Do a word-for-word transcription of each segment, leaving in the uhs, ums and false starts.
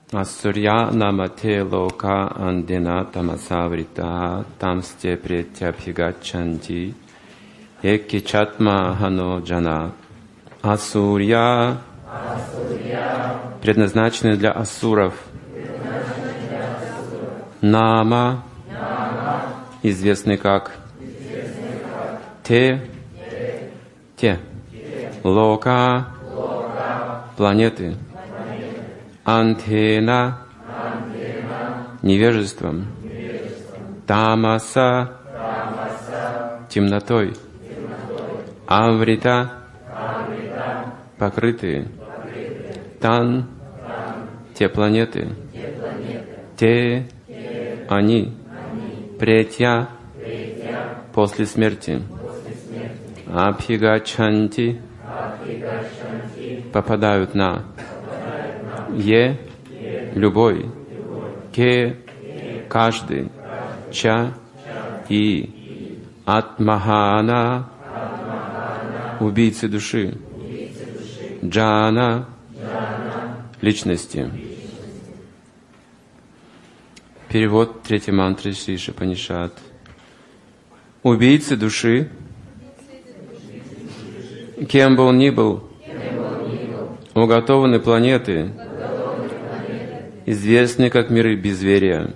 Асурья намате лока андена тамасаврита тамсте претябхигачанти еки чатма хано джана. Асурья предназначены для асуров. Нама известный как те, те, лока, планеты, антена, невежеством, тамаса, темнотой, аврита, покрытые, тан, те планеты, те, они, претья, после смерти, абхигачанти, попадают на е, любой, ке, каждый, ча, и, атмахана, убийцы души, джана, личности. Перевод третьей мантры Шри Ишапанишад. Убийцы души, кем бы он ни был, уготованы планеты, известные как миры безверия,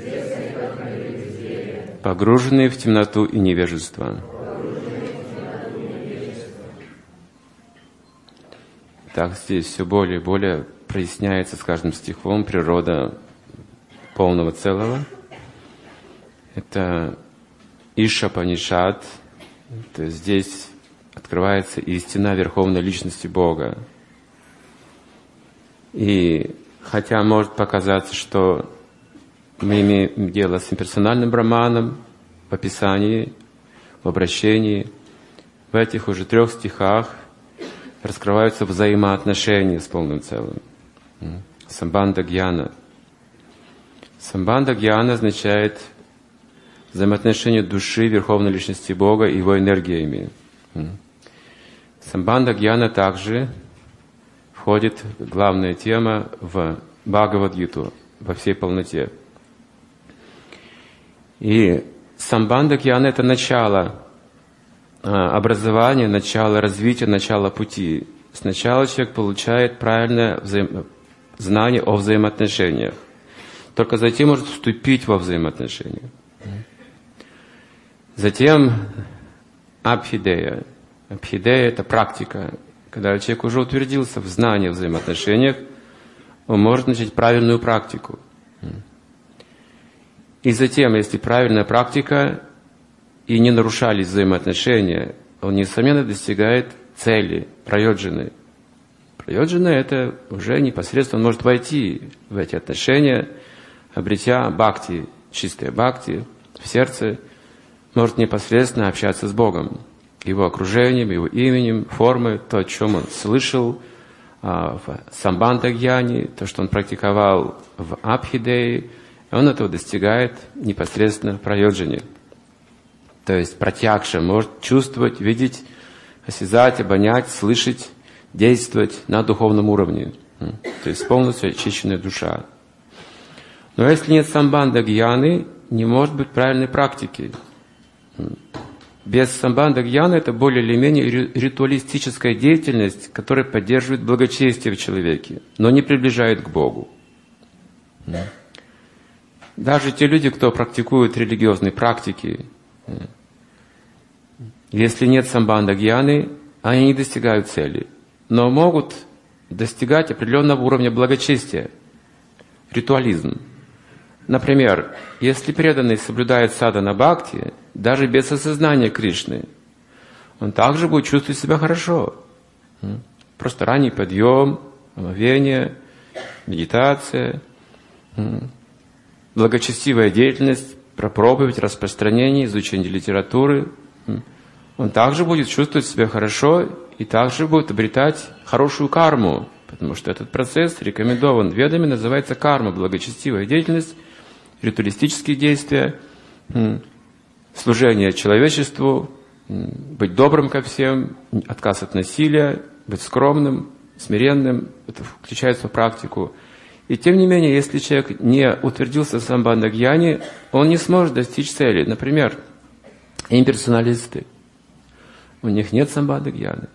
погруженные в темноту и невежество. Так здесь все более и более проясняется с каждым стихом природа полного целого. Это Ишапанишад, то есть здесь открывается истина Верховной Личности Бога. И хотя может показаться, что мы имеем дело с имперсональным браманом в описании, в обращении, в этих уже трех стихах раскрываются взаимоотношения с полным целым. Самбандха гьяна. Самбандха гьяна означает взаимоотношение души Верховной Личности Бога и Его энергиями. Самбандха гьяна также входит главная тема в Бхагавад-гиту во всей полноте. И самбандха гьяна — это начало образования, начало развития, начало пути. Сначала человек получает правильное взаим... знание о взаимоотношениях. Только затем может вступить во взаимоотношения. Затем абхидея. Абхидея — это практика. Когда человек уже утвердился в знании о взаимоотношениях, он может начать правильную практику. И затем, если правильная практика и не нарушались взаимоотношения, он, несомненно, достигает цели, прайоджаны. Прайоджана — это уже непосредственно он может войти в эти отношения, обретя бхакти, чистое бхакти в сердце, может непосредственно общаться с Богом, Его окружением, Его именем, формой, то, о чем он слышал а, в самбандха-гьяне, то, что он практиковал в абхидее, он этого достигает непосредственно в прайоджане. То есть пратьякша может чувствовать, видеть, осязать, обонять, слышать, действовать на духовном уровне. То есть полностью очищенная душа. Но если нет самбандха-гьяны, не может быть правильной практики. Без самбандха-гьяны это более или менее ритуалистическая деятельность, которая поддерживает благочестие в человеке, но не приближает к Богу. Даже те люди, кто практикует религиозные практики, если нет самбандха-гьяны, они не достигают цели, но могут достигать определенного уровня благочестия, ритуализм. Например, если преданный соблюдает садхана бхакти, даже без осознания Кришны, он также будет чувствовать себя хорошо. Просто ранний подъем, омовение, медитация, благочестивая деятельность, про проповедь, распространение, изучение литературы. Он также будет чувствовать себя хорошо и также будет обретать хорошую карму, потому что этот процесс рекомендован ведами, называется карма, благочестивая деятельность, ритуалистические действия, служение человечеству, быть добрым ко всем, отказ от насилия, быть скромным, смиренным. Это включается в практику. И тем не менее, если человек не утвердился в самбандха-гьяне, он не сможет достичь цели. Например, имперсоналисты. У них нет самбандха-гьяны.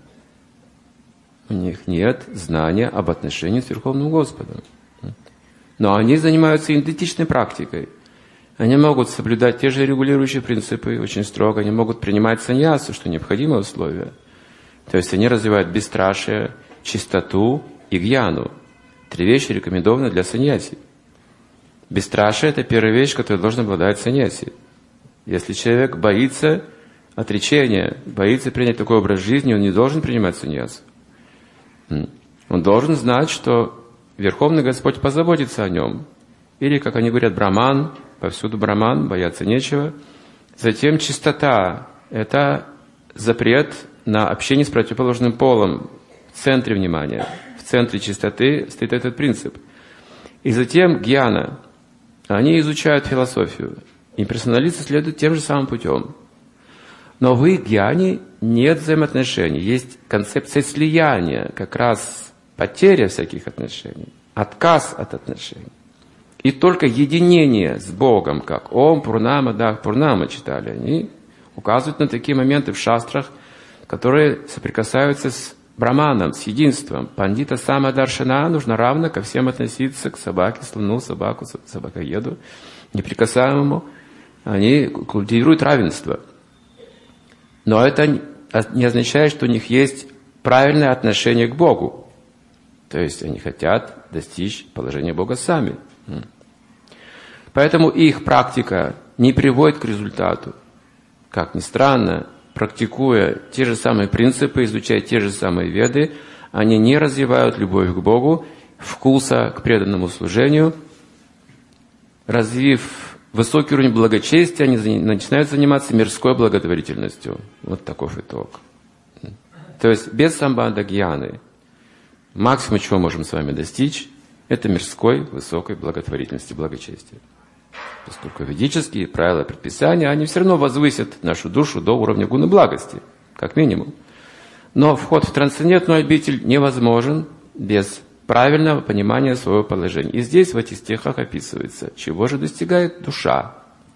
У них нет знания об отношении с Верховным Господом. Но они занимаются идентичной практикой. Они могут соблюдать те же регулирующие принципы очень строго. Они могут принимать саньясу, что необходимое условие. То есть они развивают бесстрашие, чистоту и гьяну. Три вещи рекомендованы для саньяси. Бесстрашие – это первая вещь, которую должен обладать саньяси. Если человек боится отречения, боится принять такой образ жизни, он не должен принимать саньясу. Он должен знать, что Верховный Господь позаботится о нем. Или, как они говорят, браман, повсюду браман, бояться нечего. Затем чистота – это запрет на общение с противоположным полом в центре внимания. В центре чистоты стоит этот принцип. И затем гьяна. Они изучают философию. Имперсоналисты следуют тем же самым путем. Но в их гьяне нет взаимоотношений. Есть концепция слияния, как раз потеря всяких отношений, отказ от отношений. И только единение с Богом, как Ом, Пурнама, Дах, Пурнама читали, они указывают на такие моменты в шастрах, которые соприкасаются с браманом, с единством. Пандита сама даршана, нужно равно ко всем относиться, к собаке, слону, собаку, собакоеду, неприкасаемому. Они культивируют равенство. Но это не означает, что у них есть правильное отношение к Богу. То есть они хотят достичь положения Бога сами. Поэтому их практика не приводит к результату. Как ни странно, практикуя те же самые принципы, изучая те же самые веды, они не развивают любовь к Богу, вкуса к преданному служению. Развив высокий уровень благочестия, они начинают заниматься мирской благотворительностью. Вот таков итог. То есть без самбандха-гьяны максимум, чего можем с вами достичь, это мирской высокой благотворительности, благочестия. Поскольку ведические правила, предписания, они все равно возвысят нашу душу до уровня гуны благости, как минимум. Но вход в трансцендентную обитель невозможен без правильного понимания своего положения. И здесь в этих стихах описывается, чего же достигает душа.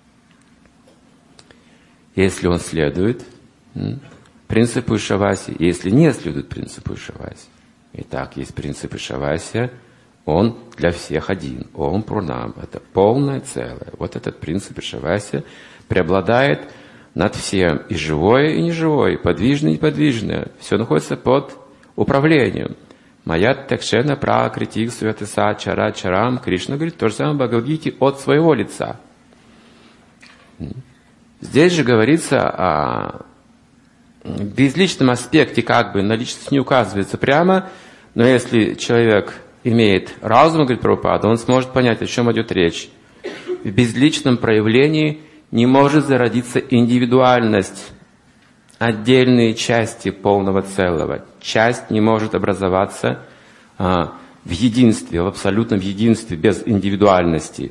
Если он следует принципу Ишаваси, если не следует принципу Ишаваси. Итак, есть принцип Ишаваси, он для всех один. Ом Пурнам – это полное целое. Вот этот принцип Ишаваси преобладает над всем. И живое, и неживое, и подвижное, и неподвижное. Все находится под управлением. Маят Такшена Пракритик Суятыса Чара Чарам. Кришна говорит то же самое в Бхагавад-гите от своего лица. Здесь же говорится о безличном аспекте, как бы на личность не указывается прямо, но если человек имеет разум, говорит Прабхупада, он сможет понять, о чем идет речь. В безличном проявлении не может зародиться индивидуальность, отдельные части полного целого. Часть не может образоваться а, в единстве, в абсолютном единстве, без индивидуальности.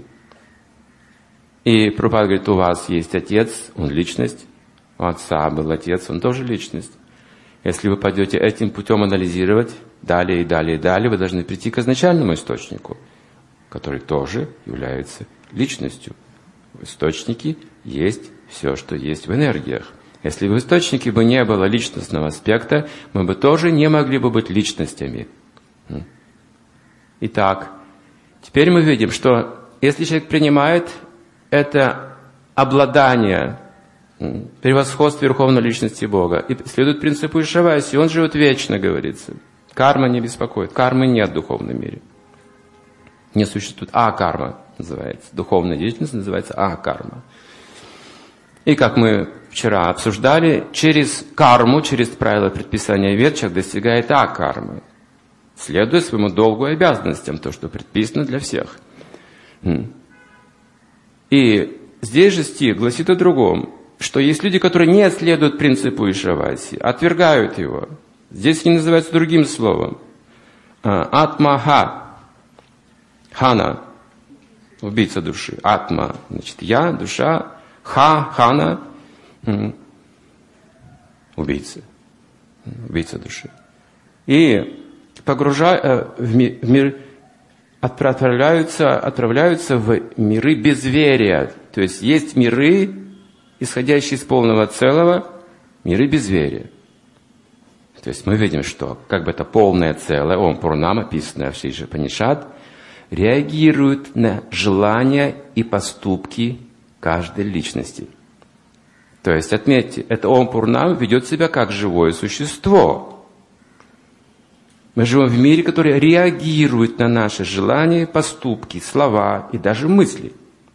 И Прабхупада говорит, у вас есть отец, он личность, у отца был отец, он тоже личность. Если вы пойдете этим путем анализировать, далее и далее и далее, вы должны прийти к изначальному источнику, который тоже является личностью. В источнике есть все, что есть в энергиях. Если в источнике бы не было личностного аспекта, мы бы тоже не могли бы быть личностями. Итак, теперь мы видим, что если человек принимает это обладание, превосходство Верховной Личности Бога и следует принципу Ишаваси, он живет вечно, говорится. Карма не беспокоит. Кармы нет в духовном мире. Не существует. А-карма называется. Духовная деятельность называется А-карма. И как мы вчера обсуждали, через карму, через правила предписания вед, человек достигает А-кармы, следуя своему долгу и обязанностям, то, что предписано для всех. И здесь же стих гласит о другом, что есть люди, которые не следуют принципу Ишаваси, отвергают его. Здесь они называются другим словом. Атма-ха. Хана. Убийца души. Атма. Значит, я, душа. Ха, хана. Убийца. Убийца души. И погружая в мир, отправляются, отправляются в миры безверия. То есть есть миры, исходящие из полного целого, миры безверия. То есть мы видим, что как бы это полное целое, Ом Пурнама, описанное в Шри Упанишад, реагирует на желания и поступки каждой личности. То есть, отметьте, это Ом Пурнама ведет себя как живое существо. Мы живем в мире, который реагирует на наши желания, поступки, слова и даже мысли.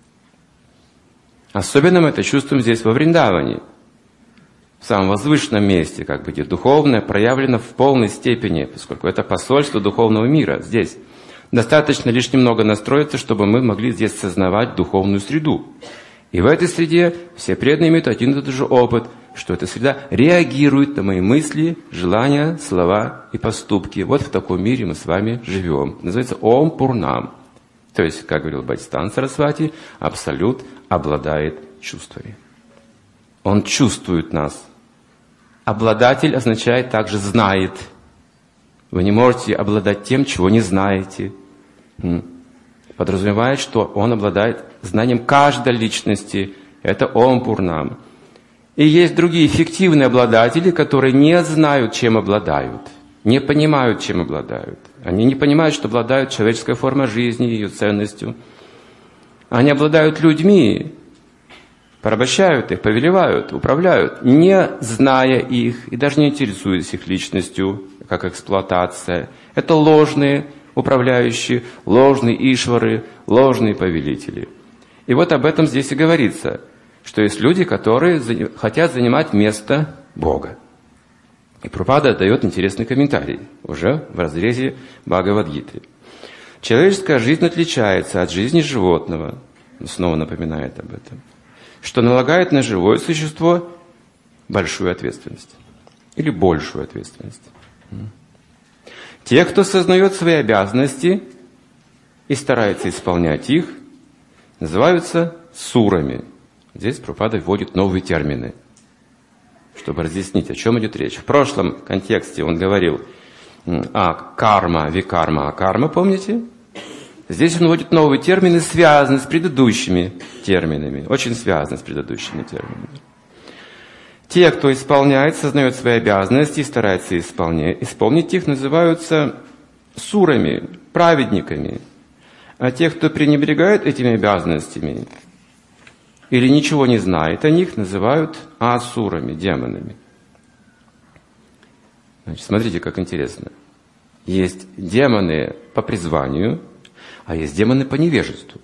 Особенно мы это чувствуем здесь, во Вриндаване, в самом возвышенном месте, как бы, где духовное проявлено в полной степени, поскольку это посольство духовного мира здесь. Достаточно лишь немного настроиться, чтобы мы могли здесь сознавать духовную среду. И в этой среде все преданные имеют один и тот же опыт, что эта среда реагирует на мои мысли, желания, слова и поступки. Вот в таком мире мы с вами живем. Называется Ом Пурнам. То есть, как говорил Бхактисиданта Сарасвати, Абсолют обладает чувствами. Он чувствует нас. Обладатель означает также знает. Вы не можете обладать тем, чего не знаете. Подразумевает, что он обладает знанием каждой личности. Это Ом Пурнам. И есть другие фиктивные обладатели, которые не знают, чем обладают. Не понимают, чем обладают. Они не понимают, что обладают человеческой формой жизни, ее ценностью. Они обладают людьми, порабощают их, повелевают, управляют, не зная их и даже не интересуясь их личностью, как эксплуатация. Это ложные управляющие, ложные ишвары, ложные повелители. И вот об этом здесь и говорится, что есть люди, которые хотят занимать место Бога. И Прабхупада дает интересный комментарий, уже в разрезе Бхагавад-гиты. Человеческая жизнь отличается от жизни животного, снова напоминает об этом, что налагает на живое существо большую ответственность или большую ответственность. Те, кто сознает свои обязанности и старается исполнять их, называются сурами. Здесь Прабхупада вводит новые термины, чтобы разъяснить, о чем идет речь. В прошлом контексте он говорил о карма, викарма, а карма, помните? Здесь он вводит новые термины, связанные с предыдущими терминами, очень связаны с предыдущими терминами. Те, кто исполняет, сознает свои обязанности и старается исполнять, исполнить их, называются сурами, праведниками. А те, кто пренебрегает этими обязанностями или ничего не знает о них, называют асурами, демонами. Значит, смотрите, как интересно. Есть демоны по призванию, а есть демоны по невежеству.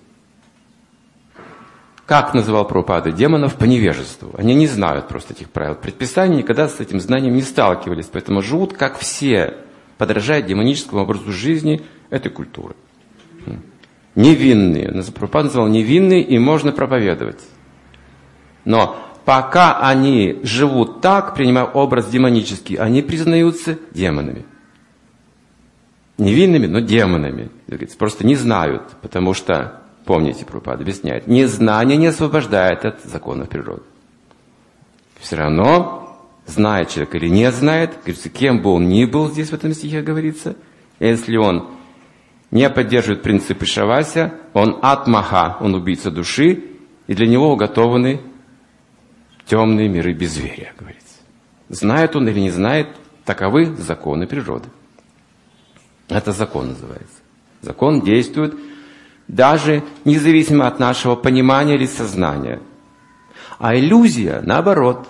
Как называл Прабхупада демонов по невежеству? Они не знают просто этих правил предписаний, никогда с этим знанием не сталкивались, поэтому живут, как все, подражая демоническому образу жизни этой культуры. Невинные. Прабхупада называл невинные, и можно проповедовать. Но пока они живут так, принимая образ демонический, они признаются демонами. Невинными, но демонами. Просто не знают, потому что, помните, Прабхупада объясняет, незнание не освобождает от законов природы. Все равно, знает человек или не знает, говорится, кем бы он ни был, здесь в этом стихе говорится, если он не поддерживает принципы Шавася, он атмаха, он убийца души, и для него уготованы темные миры безверия, говорится. Знает он или не знает, таковы законы природы. Это закон называется. Закон действует даже независимо от нашего понимания или сознания. А иллюзия, наоборот,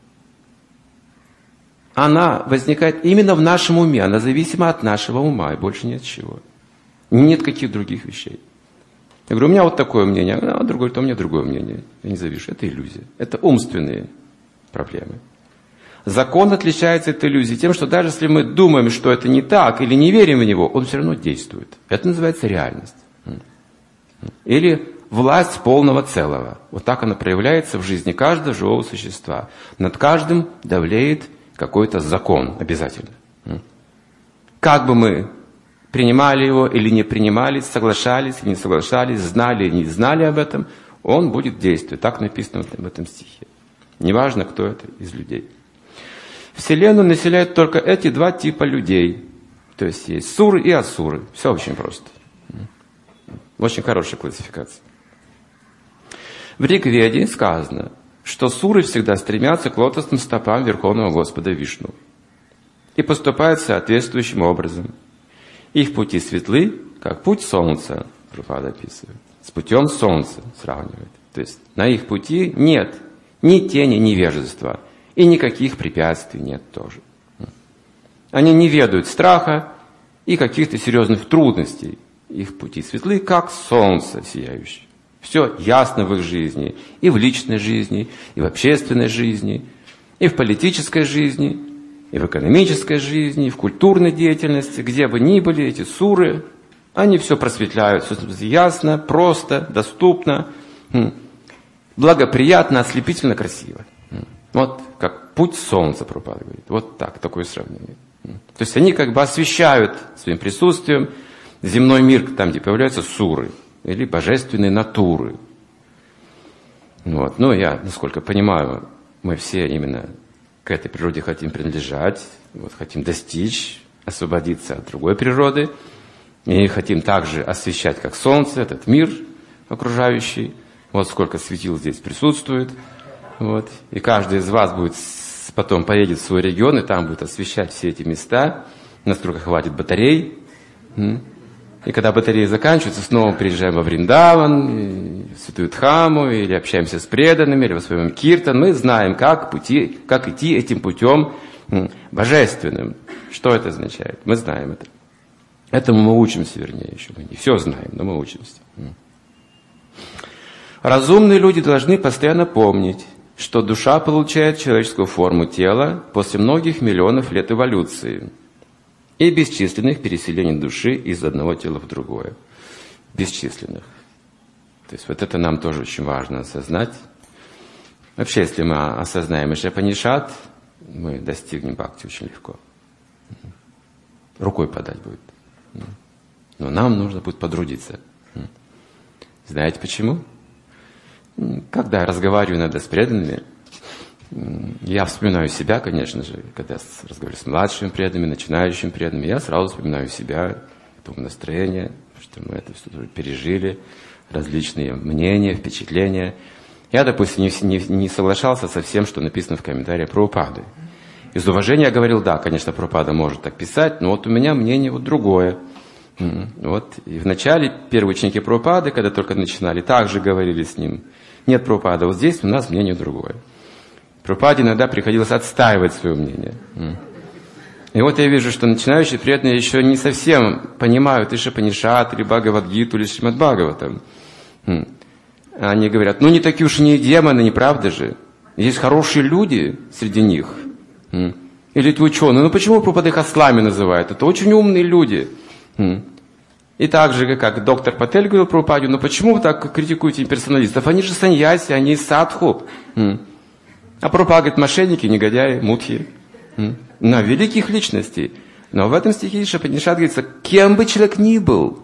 она возникает именно в нашем уме, она зависима от нашего ума, и больше ни от чего. Нет каких других вещей. Я говорю, у меня вот такое мнение, а другой, то у меня другое мнение. Я не завишу. Это иллюзия. Это умственные проблемы. Закон отличается от иллюзии тем, что даже если мы думаем, что это не так, или не верим в него, он все равно действует. Это называется реальность. Или власть полного целого. Вот так она проявляется в жизни каждого живого существа. Над каждым давлеет какой-то закон обязательно. Как бы мы принимали его или не принимали, соглашались или не соглашались, знали или не знали об этом, он будет действовать. Так написано в этом стихе. Неважно, кто это из людей. Вселенную населяют только эти два типа людей. То есть есть суры и асуры. Все очень просто. Очень хорошая классификация. В Ригведе сказано, что суры всегда стремятся к лотосным стопам Верховного Господа Вишну и поступают соответствующим образом. Их пути светлы, как путь солнца, Прабхупада описывает, с путем солнца сравнивает. То есть на их пути нет ни тени невежества, и никаких препятствий нет тоже. Они не ведают страха и каких-то серьезных трудностей. Их пути светлы, как солнце сияющее. Все ясно в их жизни, и в личной жизни, и в общественной жизни, и в политической жизни, и в экономической жизни, и в культурной деятельности, где бы ни были эти суры, они все просветляют, все ясно, просто, доступно, благоприятно, ослепительно красиво. Вот как путь солнца, Прабхупада говорит. Вот так, такое сравнение. То есть они как бы освещают своим присутствием земной мир, там, где появляются суры, или божественные натуры. Вот. Ну, я, насколько понимаю, мы все именно к этой природе хотим принадлежать, вот, хотим достичь, освободиться от другой природы, и хотим также освещать, как солнце, этот мир окружающий. Вот сколько светил здесь присутствует. Вот. И каждый из вас будет потом поедет в свой регион, и там будет освещать все эти места, насколько хватит батарей. И когда батареи заканчиваются, снова приезжаем во Вриндаван, в Святую Дхаму, или общаемся с преданными, или воспеваем киртан. Мы знаем, как, пути, как идти этим путем божественным. Что это означает? Мы знаем это. Этому мы учимся, вернее, еще. Мы не все знаем, но мы учимся. Разумные люди должны постоянно помнить, что душа получает человеческую форму тела после многих миллионов лет эволюции и бесчисленных переселений души из одного тела в другое. Бесчисленных. То есть вот это нам тоже очень важно осознать. Вообще, если мы осознаем Ишапанишат, мы достигнем бхакти очень легко. Рукой подать будет. Но нам нужно будет потрудиться. Знаете почему? Когда я разговариваю иногда с преданными, я вспоминаю себя, конечно же, когда я разговариваю с младшими преданными, начинающими преданными, я сразу вспоминаю себя, это настроение, что мы это все пережили, различные мнения, впечатления. Я, допустим, не, не, не соглашался со всем, что написано в комментариях Прабхупады. Из уважения я говорил, да, конечно, Прабхупада может так писать, но вот у меня мнение вот другое. Вот. И вначале первые ученики Прабхупады, когда только начинали, также говорили с ним. Нет, Прабхупада, вот здесь у нас мнение другое. Прабхупаде иногда приходилось отстаивать свое мнение. И вот я вижу, что начинающие преданные еще не совсем понимают Ишапанишат, или Бхагавад-гиту, или Шримад Бхагаватам. Они говорят, ну не такие уж не демоны, не правда же? Есть хорошие люди среди них. Или эти ученые, ну почему Прабхупада их ослами называют? Это очень умные люди. И так же, как доктор Патель говорил Прабхупаде, ну почему вы так критикуете имперсоналистов? Они же саньяси, они садху. А Прабхупада говорит, мошенники, негодяи, мудхи. На великих личностей. Но в этом стихе Ишапанишат говорится, кем бы человек ни был,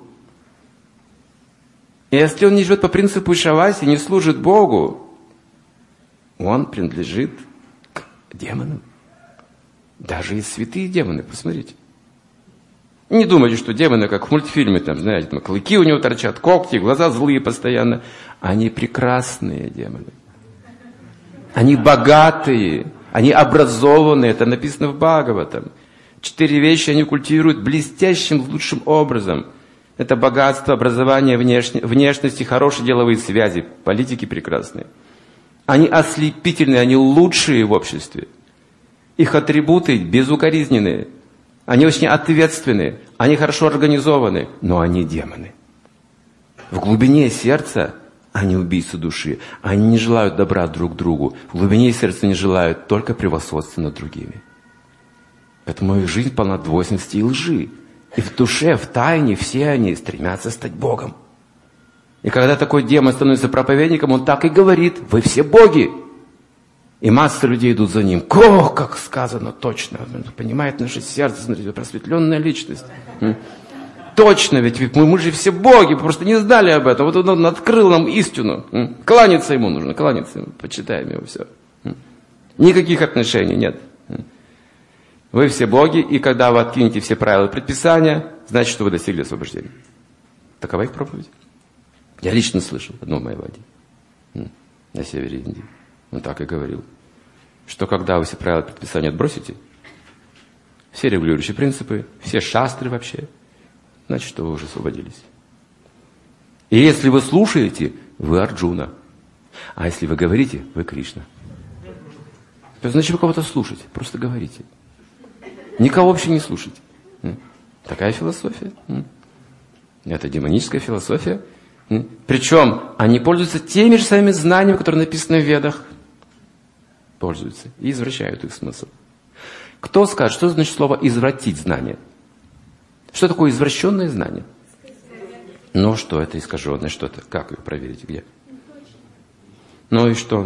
если он не живет по принципу Ишаваси, не служит Богу, он принадлежит к демонам. Даже и святые демоны, посмотрите. Не думайте, что демоны, как в мультфильме, там, знаете, там, клыки у него торчат, когти, глаза злые постоянно. Они прекрасные демоны. Они богатые, они образованные, это написано в Бхагаватам. Четыре вещи они культивируют блестящим, лучшим образом. Это богатство, образование, внешне, внешность и хорошие деловые связи. Политики прекрасные. Они ослепительные, они лучшие в обществе. Их атрибуты безукоризненные. Они очень ответственны, они хорошо организованы, но они демоны. В глубине сердца они убийцы души. Они не желают добра друг другу. В глубине сердца не желают только превосходства над другими. Поэтому их жизнь полна двойственности и лжи. И в душе, в тайне все они стремятся стать Богом. И когда такой демон становится проповедником, он так и говорит, вы все боги. И масса людей идут за ним. Ох, как сказано, точно. Понимает наше сердце, смотрите, просветленная личность. Точно, ведь мы, мы же все боги, просто не знали об этом. Вот он открыл нам истину. Кланяться ему нужно, кланяться ему. Почитаем его, все. Никаких отношений нет. Вы все боги, и когда вы откинете все правила и предписания, значит, что вы достигли освобождения. Такова их проповедь. Я лично слышал одно в Майяваде, на севере Индии. Он так и говорил, что когда вы все правила предписания отбросите, все регулирующие принципы, все шастры вообще, значит, что вы уже освободились. И если вы слушаете, вы Арджуна. А если вы говорите, вы Кришна. То есть, значит, вы кого-то слушаете, просто говорите. Никого вообще не слушайте. Такая философия. Это демоническая философия. Причем они пользуются теми же самыми знаниями, которые написаны в Ведах. Пользуются и извращают их смысл. Кто скажет, что значит слово «извратить знание»? Что такое извращенное знание? Ну что это искаженное что-то? Как его проверить? Где? Ну и что?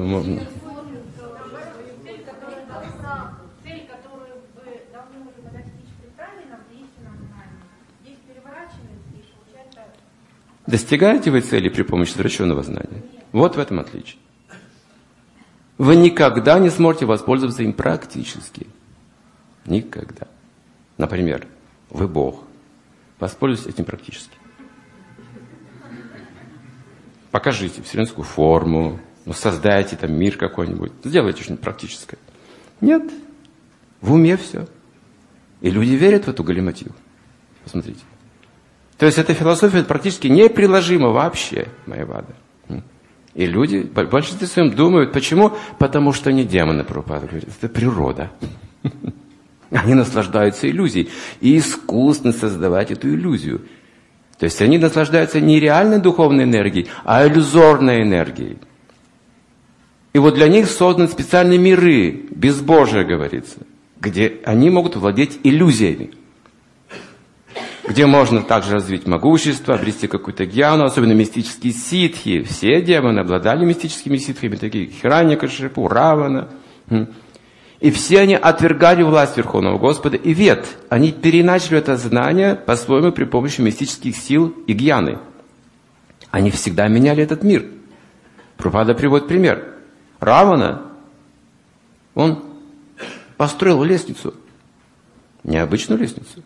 Достигаете вы цели при помощи извращенного знания? Вот в этом отличие. Вы никогда не сможете воспользоваться им практически. Никогда. Например, вы Бог. Воспользуйтесь этим практически. Покажите вселенскую форму, ну, создайте там мир какой-нибудь, сделайте что-нибудь практическое. Нет. В уме все. И люди верят в эту галиматью. Посмотрите. То есть эта философия практически неприложима вообще, Майявада. И люди в большинстве своем думают, почему? Потому что они демоны, Прабхупада говорит, это природа. Они наслаждаются иллюзией. И искусно создавать эту иллюзию. То есть они наслаждаются не реальной духовной энергией, а иллюзорной энергией. И вот для них созданы специальные миры, безбожие, говорится, где они могут владеть иллюзиями. Где можно также развить могущество, обрести какую-то гьяну, особенно мистические ситхи. Все демоны обладали мистическими ситхами, такие Хираньякашипу, Равана. И все они отвергали власть Верховного Господа и вед. Они переначали это знание по-своему при помощи мистических сил и гьяны. Они всегда меняли этот мир. Прабхупада приводит пример. Равана, он построил лестницу. Необычную лестницу.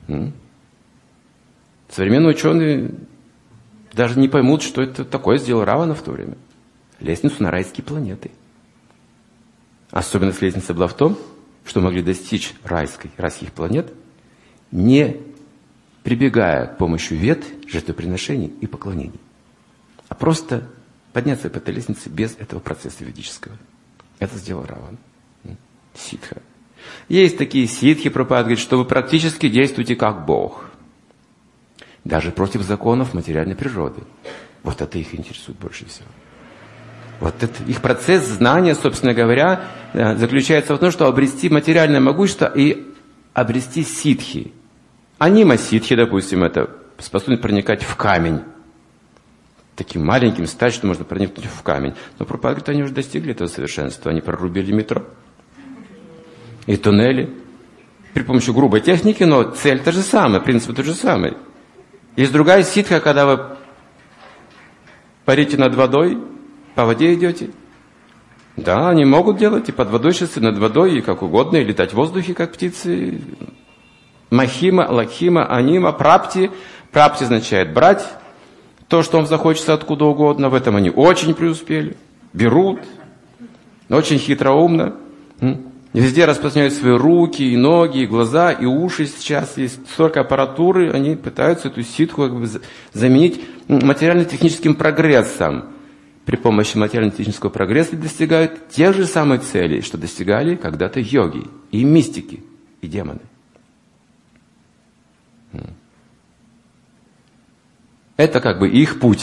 Современные ученые даже не поймут, что это такое сделал Равана в то время. Лестницу на райские планеты. Особенность лестницы была в том, что могли достичь райской, райских планет, не прибегая к помощи вед, жертвоприношений и поклонений, а просто подняться по этой лестнице без этого процесса ведического. Это сделал Равана. Ситха. Есть такие ситхи, Прабхупада говорит, что вы практически действуете как Бог. Даже против законов материальной природы. Вот это их интересует больше всего. Вот это, их процесс знания, собственно говоря, заключается в том, что обрести материальное могущество и обрести ситхи. Анима ситхи, допустим, это способность проникать в камень. Таким маленьким стать, что можно проникнуть в камень. Но Прабхупада говорит, они уже достигли этого совершенства. Они прорубили метро и туннели. При помощи грубой техники, но цель та же самая, принцип тот же самый. Есть другая ситха, когда вы парите над водой, по воде идете. Да, они могут делать и под водой сейчас, и над водой, и как угодно, и летать в воздухе, как птицы. Махима, лакхима, анима, прапти. Прапти означает брать то, что вам захочется откуда угодно. В этом они очень преуспели. Берут. Очень хитроумно. Везде распространяют свои руки, и ноги, и глаза, и уши. Сейчас есть столько аппаратуры, они пытаются эту ситху как бы заменить материально-техническим прогрессом. При помощи материально-технического прогресса достигают тех же самых целей, что достигали когда-то йоги, и мистики, и демоны. Это как бы их путь.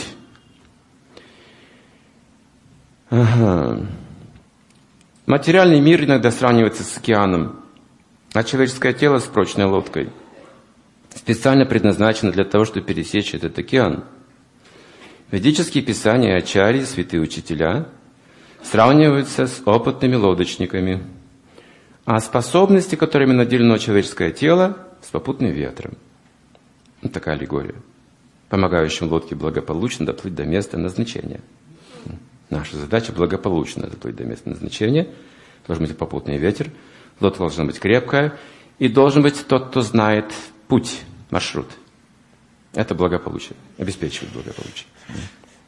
Ага. Материальный мир иногда сравнивается с океаном, а человеческое тело с прочной лодкой специально предназначено для того, чтобы пересечь этот океан. Ведические писания ачарьи, святые учителя, сравниваются с опытными лодочниками, а способности, которыми наделено человеческое тело, с попутным ветром. Вот такая аллегория, помогающим лодке благополучно доплыть до места назначения. Наша задача благополучно доплыть до места назначения. Должен быть попутный ветер, лодка должна быть крепкая, и должен быть тот, кто знает путь, маршрут. Это благополучие, обеспечивает благополучие.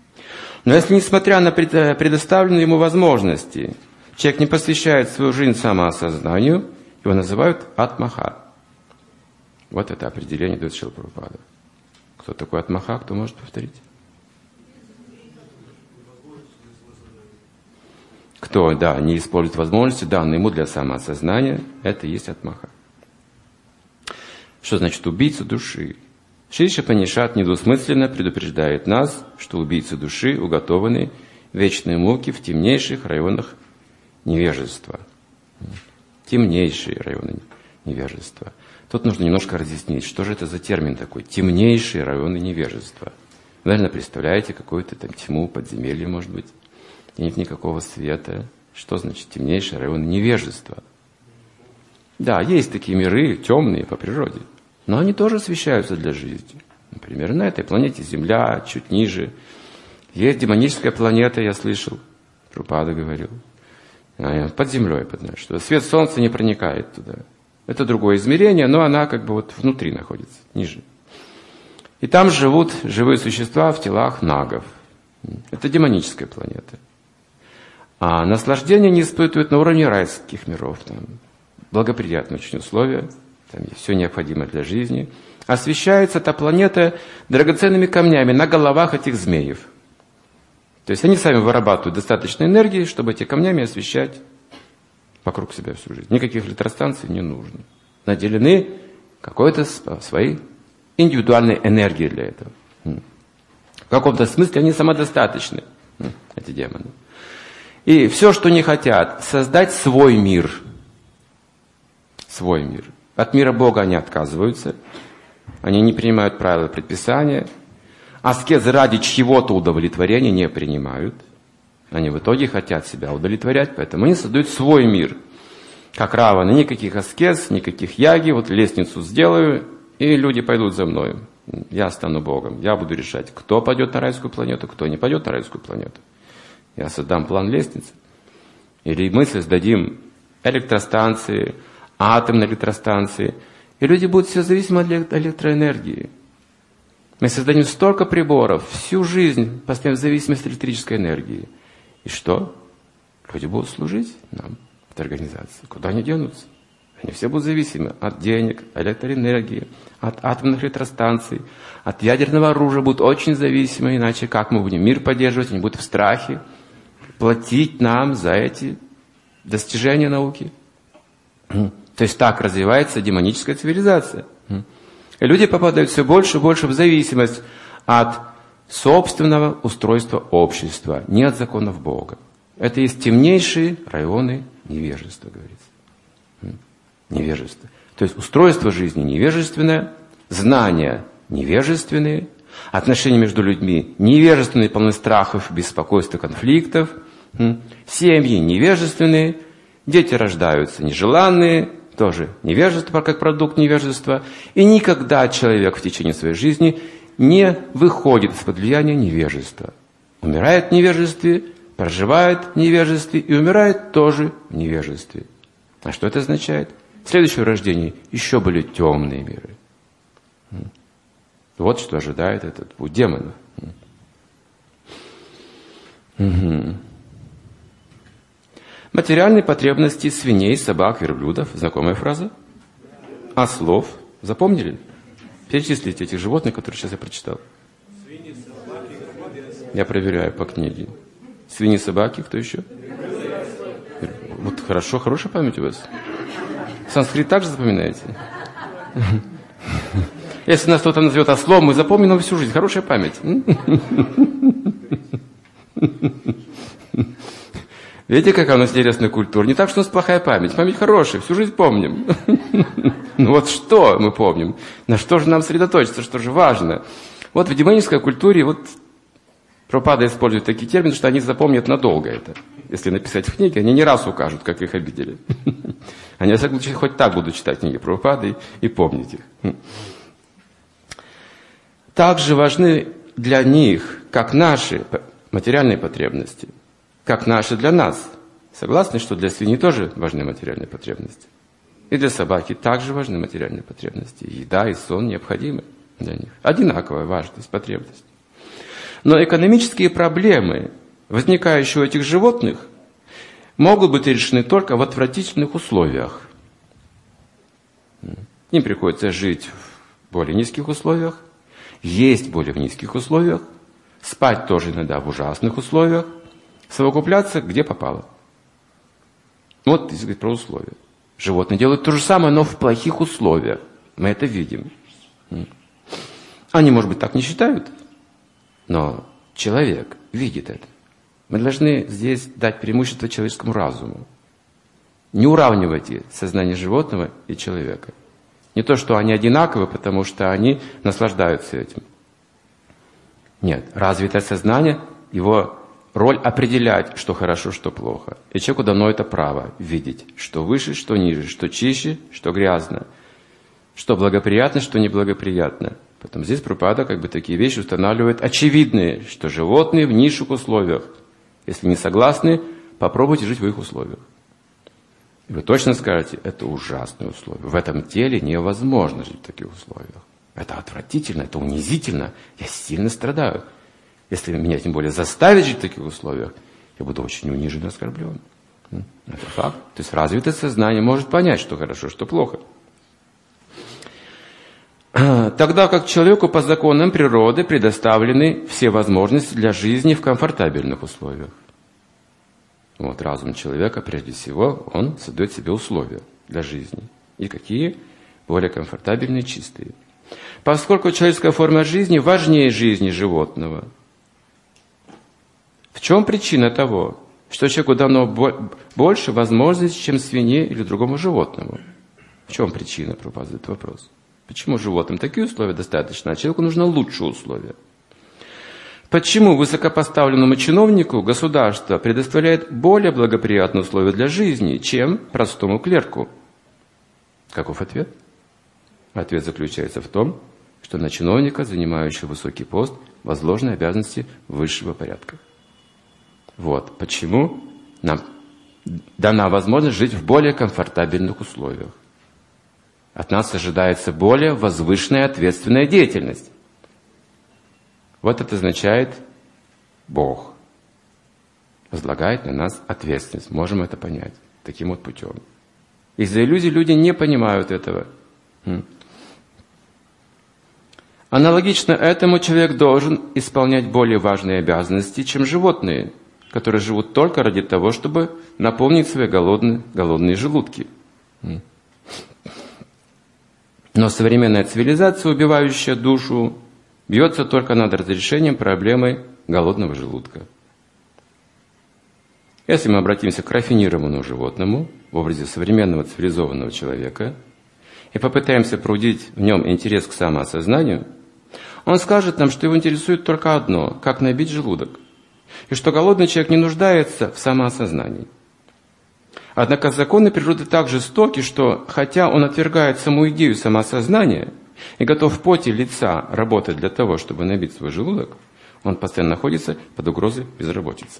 Но если, несмотря на предоставленные ему возможности, человек не посвящает свою жизнь самоосознанию, его называют атмаха. Вот это определение дает Шрила Прабхупада. Кто такой атмаха, кто может повторить? Кто, да, не использует возможности, данные ему для самоосознания, это и есть атмаха. Что значит убийца души? Шри Шапанишат недвусмысленно предупреждает нас, что убийцы души уготованы вечные муки в темнейших районах невежества. Темнейшие районы невежества. Тут нужно немножко разъяснить, что же это за термин такой, темнейшие районы невежества. Вы, наверное, представляете какую-то там тьму, подземелье, может быть, и нет никакого света. Что значит темнейшие районы невежества? Да, есть такие миры, темные по природе, но они тоже освещаются для жизни. Например, на этой планете Земля, чуть ниже. Есть демоническая планета, я слышал, Прабхупада говорил, под землей, что свет солнца не проникает туда. Это другое измерение, но она как бы вот внутри находится, ниже. И там живут живые существа в телах нагов. Это демоническая планета. А наслаждение не испытывают на уровне райских миров. Там благоприятные очень условия, там есть все необходимое для жизни. Освещается эта планета драгоценными камнями на головах этих змеев. То есть они сами вырабатывают достаточно энергии, чтобы эти камнями освещать вокруг себя всю жизнь. Никаких электростанций не нужно. Наделены какой-то своей индивидуальной энергией для этого. В каком-то смысле они самодостаточны, эти демоны. И все, что они хотят, создать свой мир. Свой мир. От мира Бога они отказываются. Они не принимают правила предписания. Аскезы ради чьего-то удовлетворения не принимают. Они в итоге хотят себя удовлетворять, поэтому они создают свой мир. Как Равана, никаких аскез, никаких яги, вот лестницу сделаю, и люди пойдут за мной. Я стану Богом, я буду решать, кто пойдет на райскую планету, кто не пойдет на райскую планету. Я создам план лестницы. Или мы создадим электростанции, атомные электростанции, и люди будут все зависимы от электроэнергии. Мы создадим столько приборов, всю жизнь постоянно в зависимости от электрической энергии. И что? Люди будут служить нам, этой организации. Куда они денутся? Они все будут зависимы от денег, электроэнергии, от атомных электростанций, от ядерного оружия будут очень зависимы, иначе как мы будем мир поддерживать? Они будут в страхе платить нам за эти достижения науки. То есть так развивается демоническая цивилизация. И люди попадают все больше и больше в зависимость от собственного устройства общества, не от законов Бога. Это есть темнейшие районы невежества, говорится. Невежество. То есть устройство жизни невежественное, знания невежественные, отношения между людьми невежественные, полны страхов, беспокойства, конфликтов, семьи невежественные, дети рождаются нежеланные, тоже невежество, как продукт невежества. И никогда человек в течение своей жизни не выходит из-под влияния невежества. Умирает в невежестве, проживает в невежестве и умирает тоже в невежестве. А что это означает? В следующем рождении еще были темные миры. Вот что ожидает этот путь демонов. Угу. Материальные потребности свиней, собак, верблюдов. Знакомая фраза? Ослов. Запомнили? Перечислите этих животных, которые сейчас я прочитал. Я проверяю по книге. Свиньи, собаки, кто еще? Вот хорошо, хорошая память у вас. Санскрит также запоминаете? Если нас кто-то назовет ослом, мы запомним на всю жизнь. Хорошая память. Видите, какая у нас интересная культура? Не так, что у нас плохая память. Память хорошая, всю жизнь помним. Ну вот что мы помним? На что же нам сосредоточиться, что же важно? Вот в демонической культуре вот Прабхупада использует такие термины, что они запомнят надолго это. Если написать в книге, они не раз укажут, как их обидели. Они, во всяком случае, хоть так будут читать книги Прабхупады и помнить их. Также важны для них, как наши материальные потребности, как наши для нас. Согласны, что для свиньи тоже важны материальные потребности? И для собаки также важны материальные потребности. Еда и сон необходимы для них. Одинаковая важность, потребность. Но экономические проблемы, возникающие у этих животных, могут быть решены только в отвратительных условиях. Им приходится жить в более низких условиях, есть в более низких условиях, спать тоже иногда в ужасных условиях, совокупляться где попало. Вот если говорить про условия. Животные делают то же самое, но в плохих условиях. Мы это видим. Они, может быть, так не считают, но человек видит это. Мы должны здесь дать преимущество человеческому разуму. Не уравнивайте сознание животного и человека. Не то, что они одинаковы, потому что они наслаждаются этим. Нет, развитое сознание, его роль определять, что хорошо, что плохо. И человеку дано это право видеть, что выше, что ниже, что чище, что грязно, что благоприятно, что неблагоприятно. Поэтому здесь Прабхупада как бы такие вещи устанавливает очевидные, что животные в низших условиях. Если не согласны, попробуйте жить в их условиях. И вы точно скажете, это ужасные условия. В этом теле невозможно жить в таких условиях. Это отвратительно, это унизительно. Я сильно страдаю. Если меня тем более заставить жить в таких условиях, я буду очень унижен и оскорблен. Это факт. То есть развитое сознание может понять, что хорошо, что плохо. Тогда как человеку по законам природы предоставлены все возможности для жизни в комфортабельных условиях. Вот разум человека, прежде всего, он создает себе условия для жизни. И какие? Более комфортабельные, чистые. Поскольку человеческая форма жизни важнее жизни животного. В чем причина того, что человеку дано больше возможностей, чем свинье или другому животному? В чем причина, Прабхупада задает вопрос? Почему животным такие условия достаточно, а человеку нужно лучшие условия? Почему высокопоставленному чиновнику государство предоставляет более благоприятные условия для жизни, чем простому клерку? Каков ответ? Ответ заключается в том, что на чиновника, занимающего высокий пост, возложены обязанности высшего порядка. Вот почему нам дана возможность жить в более комфортабельных условиях. От нас ожидается более возвышенная ответственная деятельность. Вот это означает Бог возлагает на нас ответственность. Можем это понять таким вот путем. Из-за иллюзий люди не понимают этого. Аналогично этому человек должен исполнять более важные обязанности, чем животные, которые живут только ради того, чтобы наполнить свои голодные, голодные желудки. Но современная цивилизация, убивающая душу, бьется только над разрешением проблемы голодного желудка. Если мы обратимся к рафинированному животному в образе современного цивилизованного человека и попытаемся пробудить в нем интерес к самоосознанию, он скажет нам, что его интересует только одно – как набить желудок, и что голодный человек не нуждается в самоосознании. Однако законы природы так жестоки, что, хотя он отвергает саму идею самоосознания и готов в поте лица работать для того, чтобы набить свой желудок, он постоянно находится под угрозой безработицы.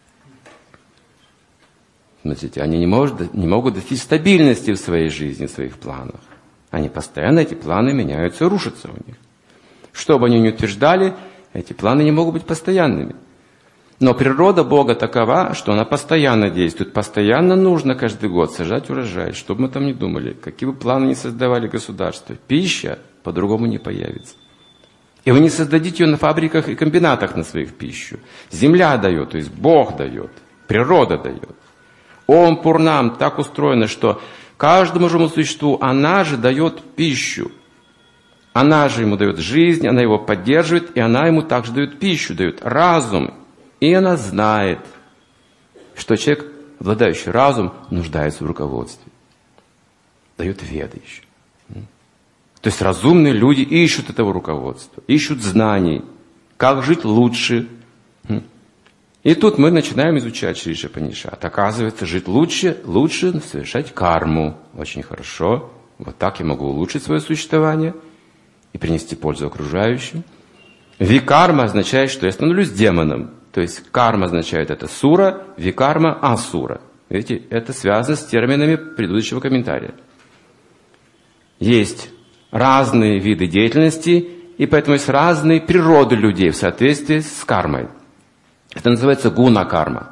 Смотрите, они не, может, не могут достичь стабильности в своей жизни, в своих планах. Они постоянно, эти планы меняются и рушатся у них. Что бы они ни утверждали, эти планы не могут быть постоянными. Но природа Бога такова, что она постоянно действует. Постоянно нужно каждый год сажать урожай. Что бы мы там ни думали, какие бы планы ни создавали государства, пища по-другому не появится. И вы не создадите ее на фабриках и комбинатах на своих пищу. Земля дает, то есть Бог дает, природа дает. Ом Пурнам так устроено, что каждому живому существу она же дает пищу. Она же ему дает жизнь, она его поддерживает, и она ему также дает пищу, дает разум. И она знает, что человек, обладающий разумом, нуждается в руководстве. Дает веды еще. То есть разумные люди ищут этого руководства, ищут знаний, как жить лучше. И тут мы начинаем изучать Шри Ишапанишад. Оказывается, жить лучше, лучше совершать карму. Очень хорошо. Вот так я могу улучшить свое существование и принести пользу окружающим. Викарма означает, что я становлюсь демоном. То есть карма означает это сура, викарма асура. Видите, это связано с терминами предыдущего комментария. Есть разные виды деятельности, и поэтому есть разные природы людей в соответствии с кармой. Это называется гуна-карма.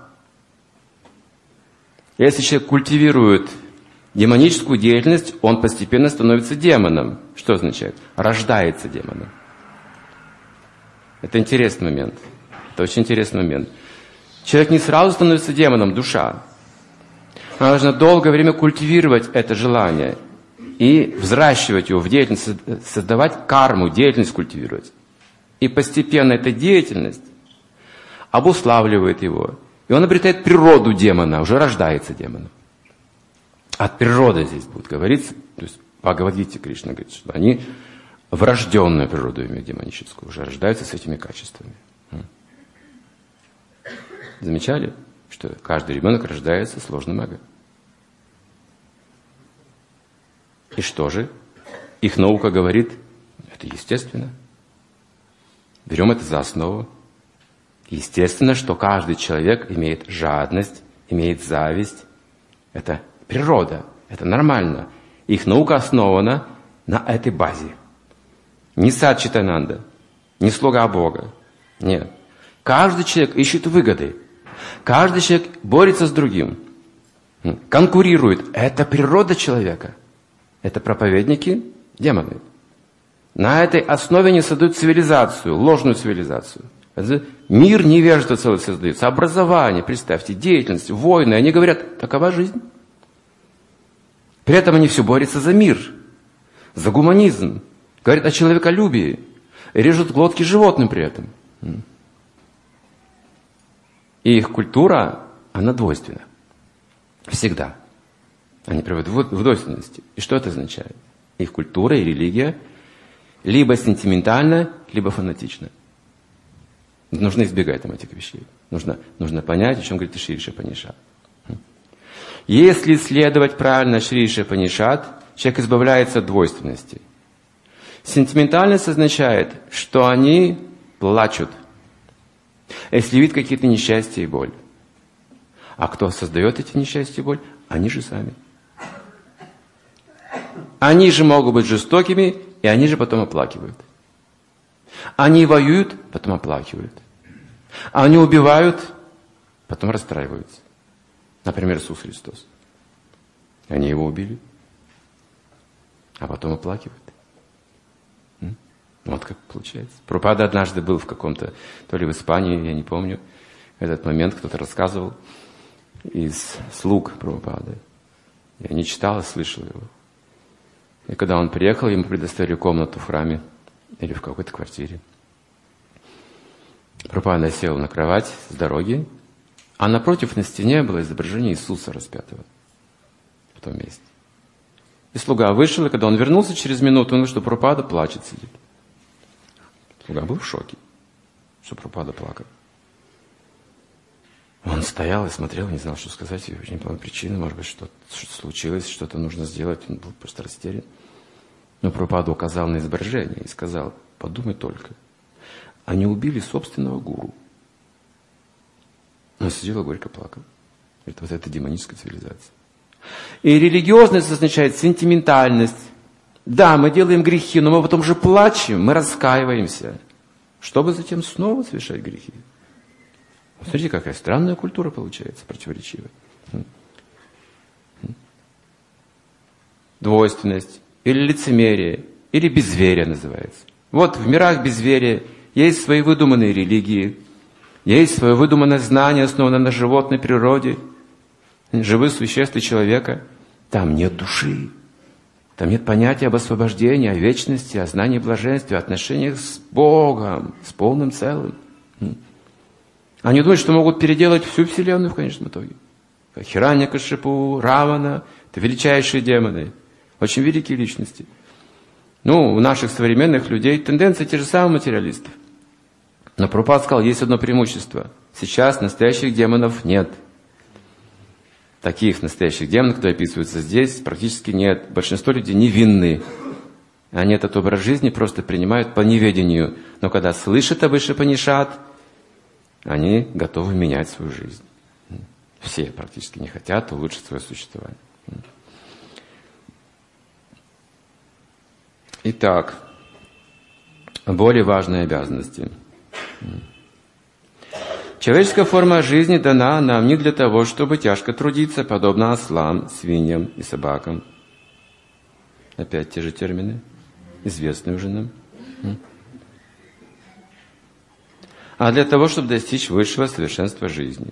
Если человек культивирует демоническую деятельность, он постепенно становится демоном. Что означает? Рождается демоном. Это интересный момент. Это очень интересный момент. Человек не сразу становится демоном, душа. Она должна долгое время культивировать это желание и взращивать его в деятельность, создавать карму, деятельность культивировать. И постепенно эта деятельность обуславливает его. И он обретает природу демона, уже рождается демоном. От природы здесь будет говориться, то есть в Бхагавад-гите Кришна говорит, что они врожденную природу имеют демоническую, уже рождаются с этими качествами. Замечали, что каждый ребенок рождается с ложным эго? И что же? Их наука говорит, это естественно. Берем это за основу. Естественно, что каждый человек имеет жадность, имеет зависть. Это природа, это нормально. Их наука основана на этой базе. Не Сатчитананда, не слуга Бога. Нет. Каждый человек ищет выгоды. Каждый человек борется с другим. Конкурирует. Это природа человека. Это проповедники, демоны. На этой основе они создают цивилизацию, ложную цивилизацию. Это мир невежества целый создается. Образование, представьте, деятельность, войны. Они говорят, такова жизнь. При этом они все борются за мир, за гуманизм. Говорят о человеколюбии. Режут глотки животным при этом. И их культура, она двойственна. Всегда. Они приводят в двойственности. И что это означает? Их культура и религия либо сентиментальна, либо фанатична. Нужно избегать там этих вещей. Нужно, нужно понять, о чем говорит Шри Шапанишат. Если следовать правильно Шри Шапанишат, человек избавляется от двойственности. Сентиментальность означает, что они плачут, если видят какие-то несчастья и боль. А кто создает эти несчастья и боль? Они же сами. Они же могут быть жестокими, и они же потом оплакивают. Они воюют, потом оплакивают. Они убивают, потом расстраиваются. Например, Иисус Христос. Они его убили, а потом оплакивают. Вот как получается. Прабхупада однажды был в каком-то, то ли в Испании, я не помню, этот момент кто-то рассказывал из слуг Прабхупады. Я не читал, а слышал его. И когда он приехал, ему предоставили комнату в храме или в какой-то квартире. Прабхупада сел на кровать с дороги, а напротив на стене было изображение Иисуса распятого в том месте. И слуга вышел, и когда он вернулся через минуту, он видел, что Прабхупада плачет, сидит. Слуга был в шоке, что Прабхупада плакал. Он стоял и смотрел, не знал, что сказать, и не понял причины, может быть, что-то, что-то случилось, что-то нужно сделать, он был просто растерян. Но Прабхупада указал на изображение и сказал, подумай только, они убили собственного гуру. Он сидел и горько плакал. Говорит, вот это демоническая цивилизация. И религиозность означает сентиментальность. Да, мы делаем грехи, но мы потом же плачем, мы раскаиваемся, чтобы затем снова совершать грехи. Смотрите, какая странная культура получается, противоречивая. Двойственность, или лицемерие, или безверие называется. Вот в мирах безверия есть свои выдуманные религии, есть свое выдуманное знание, основанное на животной природе, живых существ и человека. Там нет души. Там нет понятия об освобождении, о вечности, о знании блаженства, о отношениях с Богом, с полным целым. Они думают, что могут переделать всю Вселенную в конечном итоге. Хираньякашипу, Равана – это величайшие демоны, очень великие личности. Ну, у наших современных людей тенденции те же самые материалистов. Но Прабхупада сказал, есть одно преимущество. Сейчас настоящих демонов нет. Таких настоящих демонов, которые описываются здесь, практически нет. Большинство людей невинны. Они этот образ жизни просто принимают по неведению. Но когда слышат об Ишапанишат, они готовы менять свою жизнь. Все практически не хотят улучшить свое существование. Итак, более важные обязанности. Человеческая форма жизни дана нам не для того, чтобы тяжко трудиться, подобно ослам, свиньям и собакам. Опять те же термины, известные уже нам. А для того, чтобы достичь высшего совершенства жизни.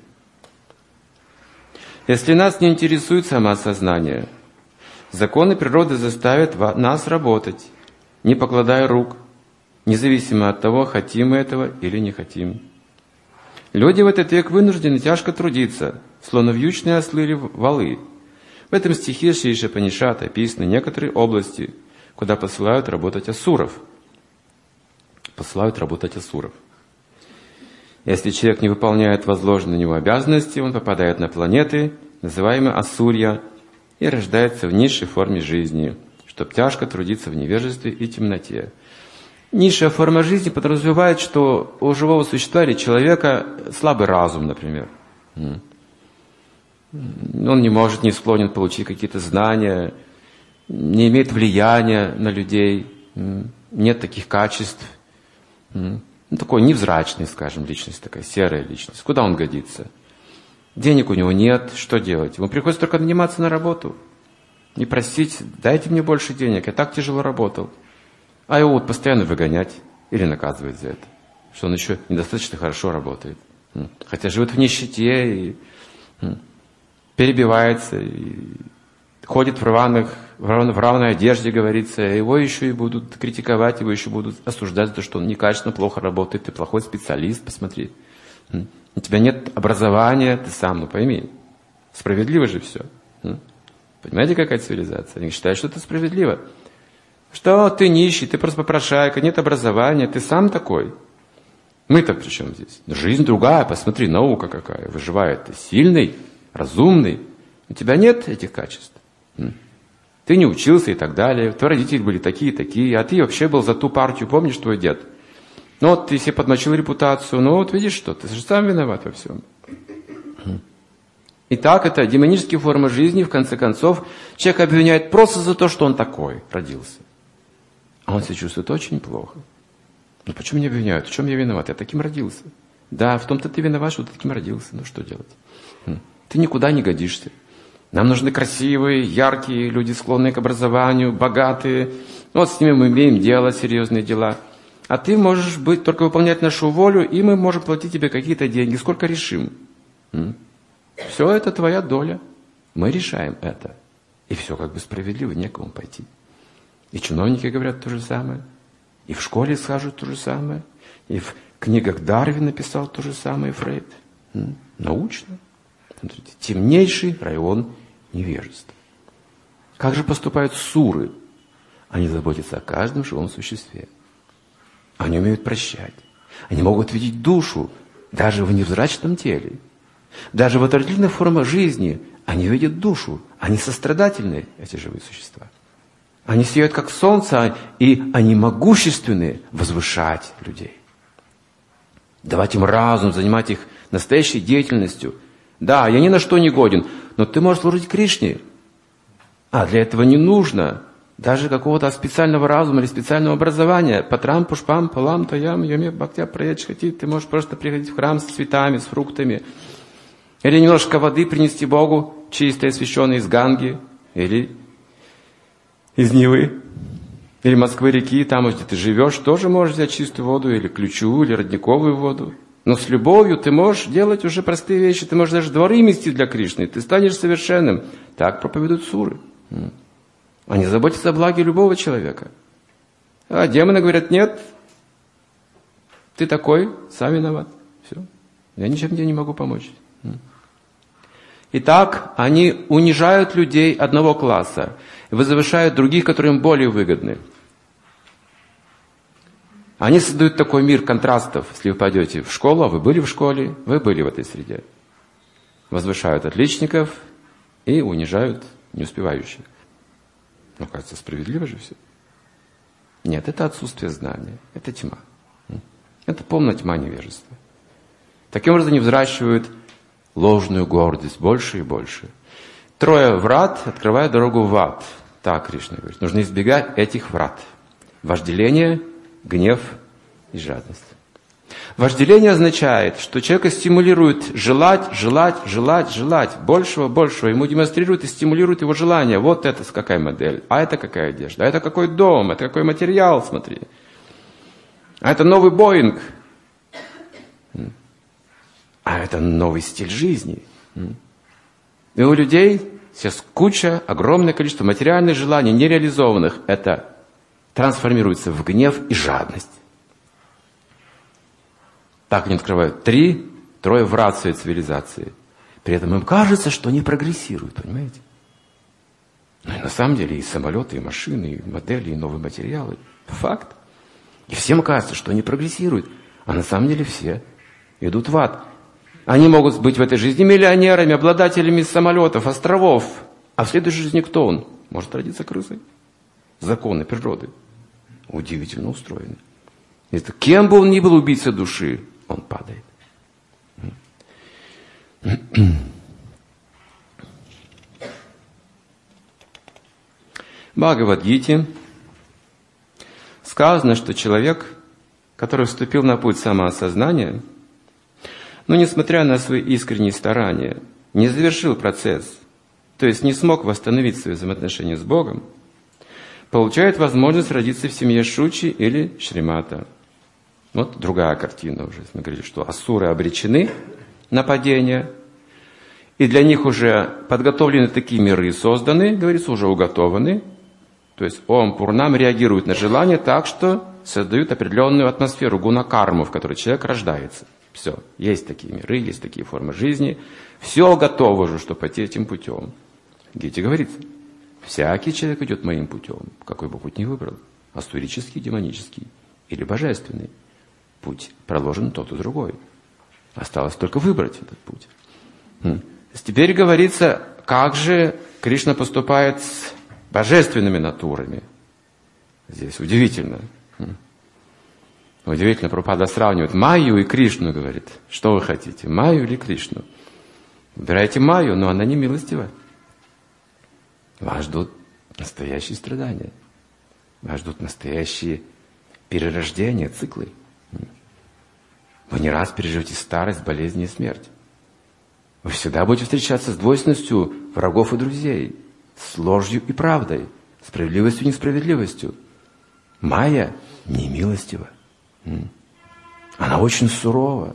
Если нас не интересует самоосознание, законы природы заставят нас работать, не покладая рук, независимо от того, хотим мы этого или не хотим. Люди в этот век вынуждены тяжко трудиться, словно вьючные ослы или валы. В этом стихе Шри Ишапанишат описаны некоторые области, куда посылают работать асуров. Посылают работать асуров. Если человек не выполняет возложенные на него обязанности, он попадает на планеты, называемые Асурья, и рождается в низшей форме жизни, чтобы тяжко трудиться в невежестве и темноте. Низшая форма жизни подразумевает, что у живого существа или человека слабый разум, например. Он не может, не склонен получить какие-то знания, не имеет влияния на людей, нет таких качеств. Ну, такой невзрачный, скажем, личность, такая серая личность. Куда он годится? Денег у него нет, что делать? Ему приходится только наниматься на работу. Не просить, дайте мне больше денег, я так тяжело работал. А его вот постоянно выгонять или наказывать за это. Что он еще недостаточно хорошо работает. Хотя живет в нищете и перебивается, и ходит в, равных, в, равной, в равной одежде, говорится. Его еще и будут критиковать, его еще будут осуждать за то, что он некачественно, плохо работает, ты плохой специалист, посмотри. У тебя нет образования, ты сам, ну пойми. Справедливо же все. Понимаете, какая цивилизация? Они считают, что это справедливо. Что ты нищий, ты просто попрошайка, нет образования, ты сам такой. Мы-то при чем здесь? Жизнь другая, посмотри, наука какая, выживает. Ты сильный, разумный. У тебя нет этих качеств. Ты не учился и так далее. Твои родители были такие, такие, а ты вообще был за ту партию, помнишь твой дед? Ну вот ты себе подмочил репутацию, ну вот видишь что, ты же сам виноват во всем. Итак, это демонические формы жизни, в конце концов, человек обвиняет просто за то, что он такой родился. А он себя чувствует очень плохо. Ну почему меня обвиняют? В чем я виноват? Я таким родился. Да, в том-то ты виноват, что ты таким родился. Ну что делать? Ты никуда не годишься. Нам нужны красивые, яркие люди, склонные к образованию, богатые. Вот с ними мы имеем дело, серьезные дела. А ты можешь быть, только выполнять нашу волю, и мы можем платить тебе какие-то деньги, сколько решим. Все это твоя доля. Мы решаем это. И все как бы справедливо, некому пойти. И чиновники говорят то же самое. И в школе скажут то же самое. И в книгах Дарвин написал то же самое, Фрейд. Научно. Смотрите, темнейший район невежества. Как же поступают суры? Они заботятся о каждом живом существе. Они умеют прощать. Они могут видеть душу даже в невзрачном теле. Даже в отвратительных формах жизни они видят душу. Они сострадательны, эти живые существа. Они сияют как солнце, и они могущественны возвышать людей. Давать им разум, занимать их настоящей деятельностью. Да, я ни на что не годен, но ты можешь служить Кришне. А для этого не нужно даже какого-то специального разума или специального образования. Патрам, пушпам, палам, таям, яме, бхактя, проять, хотит. Ты можешь просто приходить в храм с цветами, с фруктами. Или немножко воды принести Богу, чистой, освященной из Ганги. Или из Невы. Или Москвы-реки, там, где ты живешь, тоже можешь взять чистую воду, или ключу, или родниковую воду. Но с любовью ты можешь делать уже простые вещи. Ты можешь даже дворы мести для Кришны. Ты станешь совершенным. Так проповедуют суры. Они заботятся о благе любого человека. А демоны говорят, нет, ты такой, сам виноват. Все. Я ничем тебе не могу помочь. Итак, они унижают людей одного класса и возвышают других, которые им более выгодны. Они создают такой мир контрастов, если вы пойдете в школу, а вы были в школе, вы были в этой среде. Возвышают отличников и унижают неуспевающих. Ну, кажется, справедливо же все. Нет, это отсутствие знания, это тьма. Это полная тьма невежества. Таким образом, они взращивают ложную гордость больше и больше. Трое врат открывают дорогу в ад. Так Кришна говорит. Нужно избегать этих врат. Вожделение, гнев и жадность. Вожделение означает, что человека стимулирует желать, желать, желать, желать. Большего, большего. Ему демонстрирует и стимулирует его желание. Вот это какая модель, а это какая одежда, а это какой дом, это какой материал, смотри. А это новый Боинг. А это новый стиль жизни. И у людей сейчас куча, огромное количество материальных желаний, нереализованных. Это трансформируется в гнев и жадность. Так они открывают три, трое врат своей цивилизации. При этом им кажется, что они прогрессируют, понимаете? Но и на самом деле и самолеты, и машины, и модели, и новые материалы. Факт. И всем кажется, что они прогрессируют. А на самом деле все идут в ад. Они могут быть в этой жизни миллионерами, обладателями самолетов, островов. А в следующей жизни кто он? Может родиться крысой. Законы природы удивительно устроены. Это кем бы он ни был, убийца души, он падает. В Бхагавад-гите сказано, что человек, который вступил на путь самоосознания, но несмотря на свои искренние старания, не завершил процесс, то есть не смог восстановить свои взаимоотношения с Богом, получает возможность родиться в семье Шучи или Шримата. Вот другая картина уже. Мы говорили, что асуры обречены на падение, и для них уже подготовлены такие миры, созданы, говорится, уже уготованы. То есть Ом Пурнам реагирует на желание так, что создают определенную атмосферу гуна-карму, в которой человек рождается. Все, есть такие миры, есть такие формы жизни. Все готово уже, чтобы пойти этим путем. В Гите говорится, всякий человек идет моим путем, какой бы путь ни выбрал, ассурический, демонический или божественный. Путь проложен тот и другой. Осталось только выбрать этот путь. Теперь говорится, как же Кришна поступает с божественными натурами. Здесь удивительно. Удивительно, Прабхупада сравнивает Майю и Кришну, говорит. Что вы хотите, Майю или Кришну? Выбирайте Майю, но она не милостива. Вас ждут настоящие страдания. Вас ждут настоящие перерождения, циклы. Вы не раз переживете старость, болезни и смерть. Вы всегда будете встречаться с двойственностью врагов и друзей, с ложью и правдой, справедливостью и несправедливостью. Майя не милостива. Она очень сурова.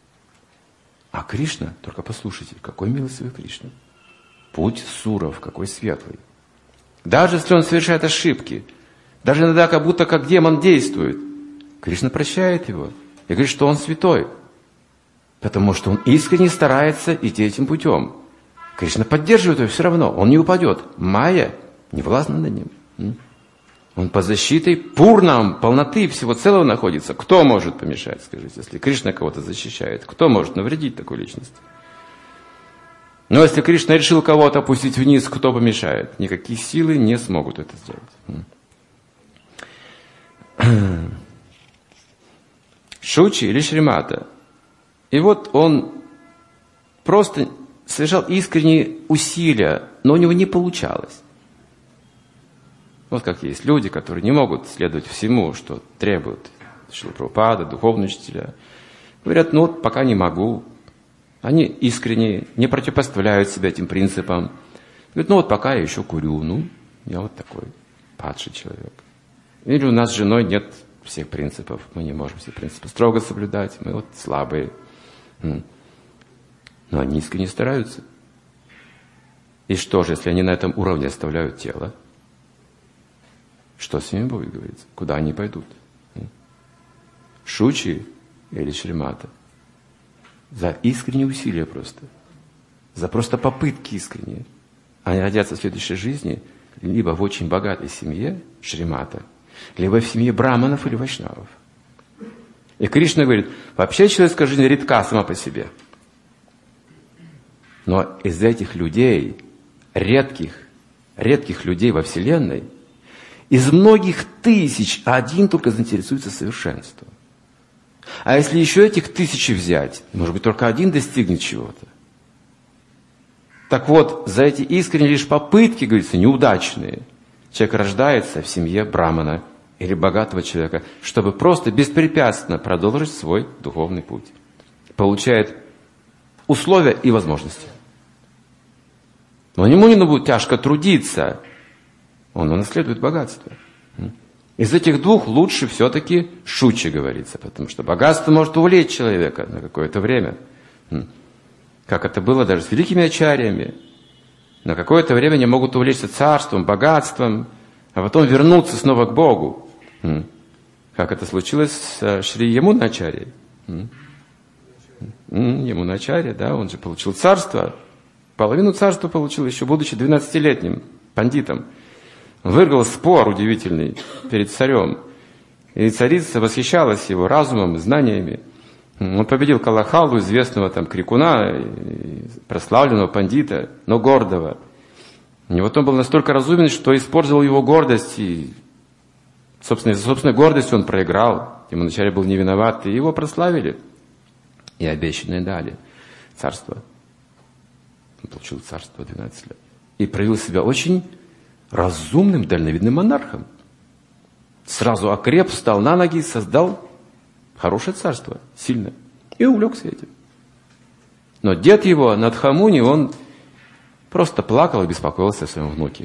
А Кришна, только послушайте, какой милостивый Кришна. Путь суров, какой светлый. Даже если он совершает ошибки, даже иногда как будто как демон действует, Кришна прощает его и говорит, что он святой. Потому что он искренне старается идти этим путем. Кришна поддерживает его все равно, он не упадет. Майя не властна над ним. Он под защитой пурнам, полноты всего целого находится. Кто может помешать, скажите, если Кришна кого-то защищает? Кто может навредить такой личности? Но если Кришна решил кого-то опустить вниз, кто помешает? Никакие силы не смогут это сделать. Шучи или Шримата. И вот он просто совершал искренние усилия, но у него не получалось. Вот как есть люди, которые не могут следовать всему, что требуют Шрила Прабхупада, духовные учителя. Говорят, ну вот пока не могу. Они искренне не противопоставляют себя этим принципам. Говорят, ну вот пока я еще курю, ну я вот такой падший человек. Или у нас с женой нет всех принципов, мы не можем все принципы строго соблюдать, мы вот слабые. Но они искренне стараются. И что же, если они на этом уровне оставляют тело? Что с ними будет, говорится? Куда они пойдут? Шучи или Шримата? За искренние усилия просто. За просто попытки искренние. Они родятся в следующей жизни либо в очень богатой семье, Шримата, либо в семье браманов или вайшнавов. И Кришна говорит, вообще человеческая жизнь редка сама по себе. Но из этих людей, редких, редких людей во Вселенной, из многих тысяч один только заинтересуется совершенством. А если еще этих тысячи взять, может быть, только один достигнет чего-то. Так вот, за эти искренние лишь попытки, говорится, неудачные, человек рождается в семье брамана или богатого человека, чтобы просто беспрепятственно продолжить свой духовный путь. Получает условия и возможности. Но ему не будет тяжко трудиться. Он унаследует богатство. Из этих двух лучше все-таки шучи, говорится, потому что богатство может увлечь человека на какое-то время. Как это было даже с великими ачарьями. На какое-то время они могут увлечься царством, богатством, а потом вернуться снова к Богу. Как это случилось с Шри Ямуначарьей. Ямуначарья, да, он же получил царство. Половину царства получил еще будучи двенадцатилетним пандитом. Выиграл спор удивительный перед царем. И царица восхищалась его разумом, знаниями. Он победил Калахалу, известного там крикуна, прославленного пандита, но гордого. И вот он был настолько разумен, что использовал его гордость. И, собственно, из-за собственной гордости он проиграл. Ему вначале был не виноват. И его прославили. И обещанное дали царство. Он получил царство двенадцать лет. И проявил себя очень разумным, дальновидным монархом. Сразу окреп, встал на ноги и создал хорошее царство, сильное. И увлекся этим. Но дед его, Надхамуни, он просто плакал и беспокоился о своем внуке.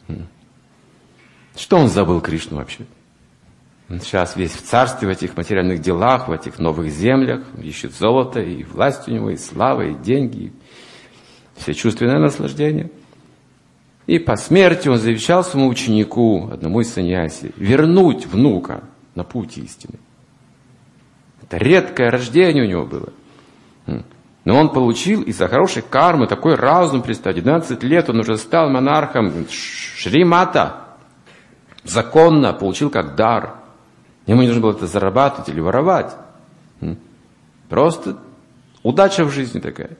Что он забыл Кришну вообще? Он сейчас весь в царстве, в этих материальных делах, в этих новых землях, ищет золото, и власть у него, и слава, и деньги, и все чувственное наслаждение. И по смерти он завещал своему ученику, одному из саньяси, вернуть внука на путь истины. Это редкое рождение у него было. Но он получил из-за хорошей кармы такой разум, представьте, двенадцать лет он уже стал монархом Шримата. Законно получил как дар. Ему не нужно было это зарабатывать или воровать. Просто удача в жизни такая.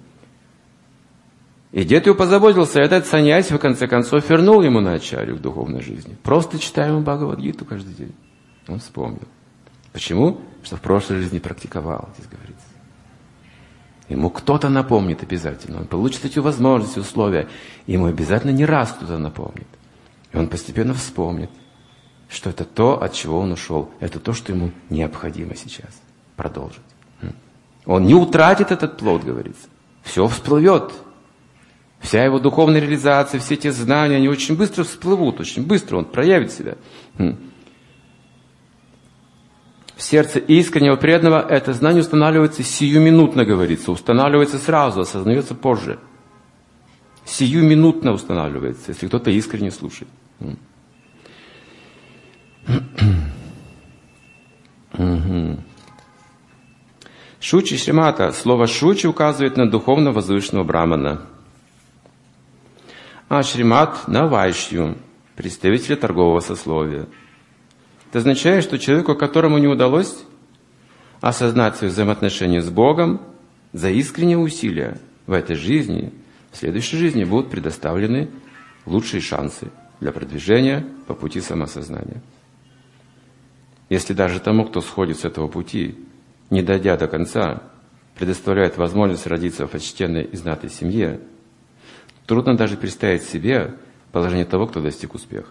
И дед его позаботился, и этот саньяси в конце концов вернул ему на ачарью в духовной жизни. Просто читая ему Бхагавад-гиту каждый день. Он вспомнил. Почему? Что в прошлой жизни практиковал, здесь говорится. Ему кто-то напомнит обязательно. Он получит эти возможности, условия. И ему обязательно не раз кто-то напомнит. И он постепенно вспомнит, что это то, от чего он ушел. Это то, что ему необходимо сейчас продолжить. Он не утратит этот плод, говорится. Все всплывет. Вся его духовная реализация, все те знания, они очень быстро всплывут, очень быстро он проявит себя. В сердце искреннего преданного это знание устанавливается сиюминутно, говорится, устанавливается сразу, осознается позже. Сиюминутно устанавливается, если кто-то искренне слушает. Шучи Шримата. Слово шучи указывает на духовно возвышенного брамана. А Шримат на Вайшью, представителя торгового сословия. Это означает, что человеку, которому не удалось осознать свои взаимоотношения с Богом, за искренние усилия в этой жизни, в следующей жизни будут предоставлены лучшие шансы для продвижения по пути самосознания. Если даже тому, кто сходит с этого пути, не дойдя до конца, предоставляет возможность родиться в почтенной и знатой семье, трудно даже представить себе положение того, кто достиг успеха.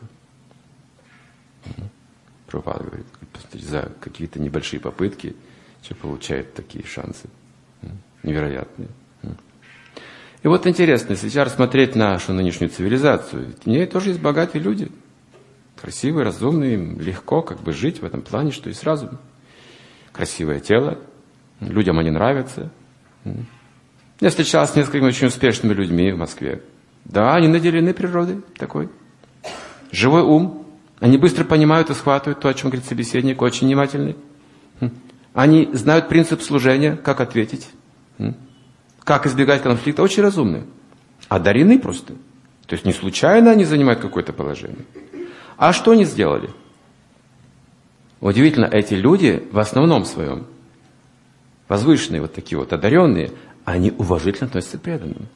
Прабхупада говорит, за какие-то небольшие попытки человек получает такие шансы. Невероятные. И вот интересно, если сейчас рассмотреть нашу нынешнюю цивилизацию, в ней тоже есть богатые люди. Красивые, разумные, им легко как бы жить в этом плане, что и сразу. Красивое тело, людям они нравятся. Я встречался с несколькими очень успешными людьми в Москве. Да, они наделены природой такой. Живой ум. Они быстро понимают и схватывают то, о чем говорит собеседник, очень внимательный. Они знают принцип служения, как ответить, как избегать конфликта. Очень разумные. Одарены просто. То есть не случайно они занимают какое-то положение. А что они сделали? Удивительно, эти люди в основном своем, возвышенные вот такие вот, одаренные, они уважительно относятся к преданным.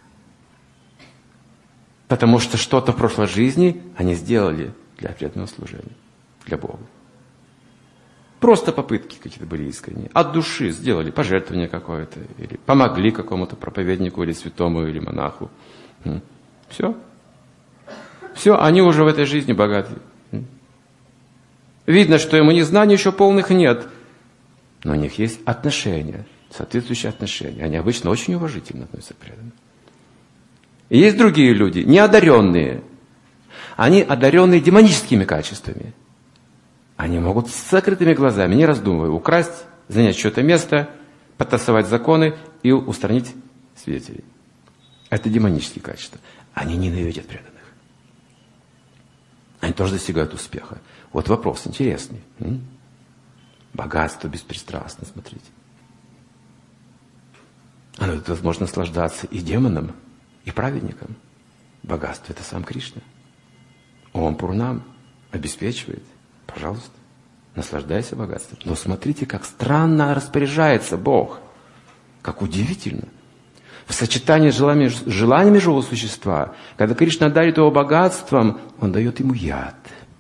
Потому что что-то в прошлой жизни они сделали для преданного служения, для Бога. Просто попытки какие-то были искренние. От души сделали пожертвование какое-то, или помогли какому-то проповеднику, или святому, или монаху. Все. Все, они уже в этой жизни богатые. Видно, что ему ни знаний еще полных нет. Но у них есть отношения, соответствующие отношения. Они обычно очень уважительно относятся к преданным. И есть другие люди, неодаренные. Они одаренные демоническими качествами. Они могут с закрытыми глазами, не раздумывая, украсть, занять чье-то место, подтасовать законы и устранить свидетелей. Это демонические качества. Они ненавидят преданных. Они тоже достигают успеха. Вот вопрос интересный. М? Богатство беспристрастно, смотрите. Оно дает возможность наслаждаться и демонам, и праведникам. Богатство — это сам Кришна. Он Пурнам обеспечивает. Пожалуйста, наслаждайся богатством. Но смотрите, как странно распоряжается Бог. Как удивительно. В сочетании с желаниями, с желаниями живого существа, когда Кришна дарит его богатством, он дает ему яд.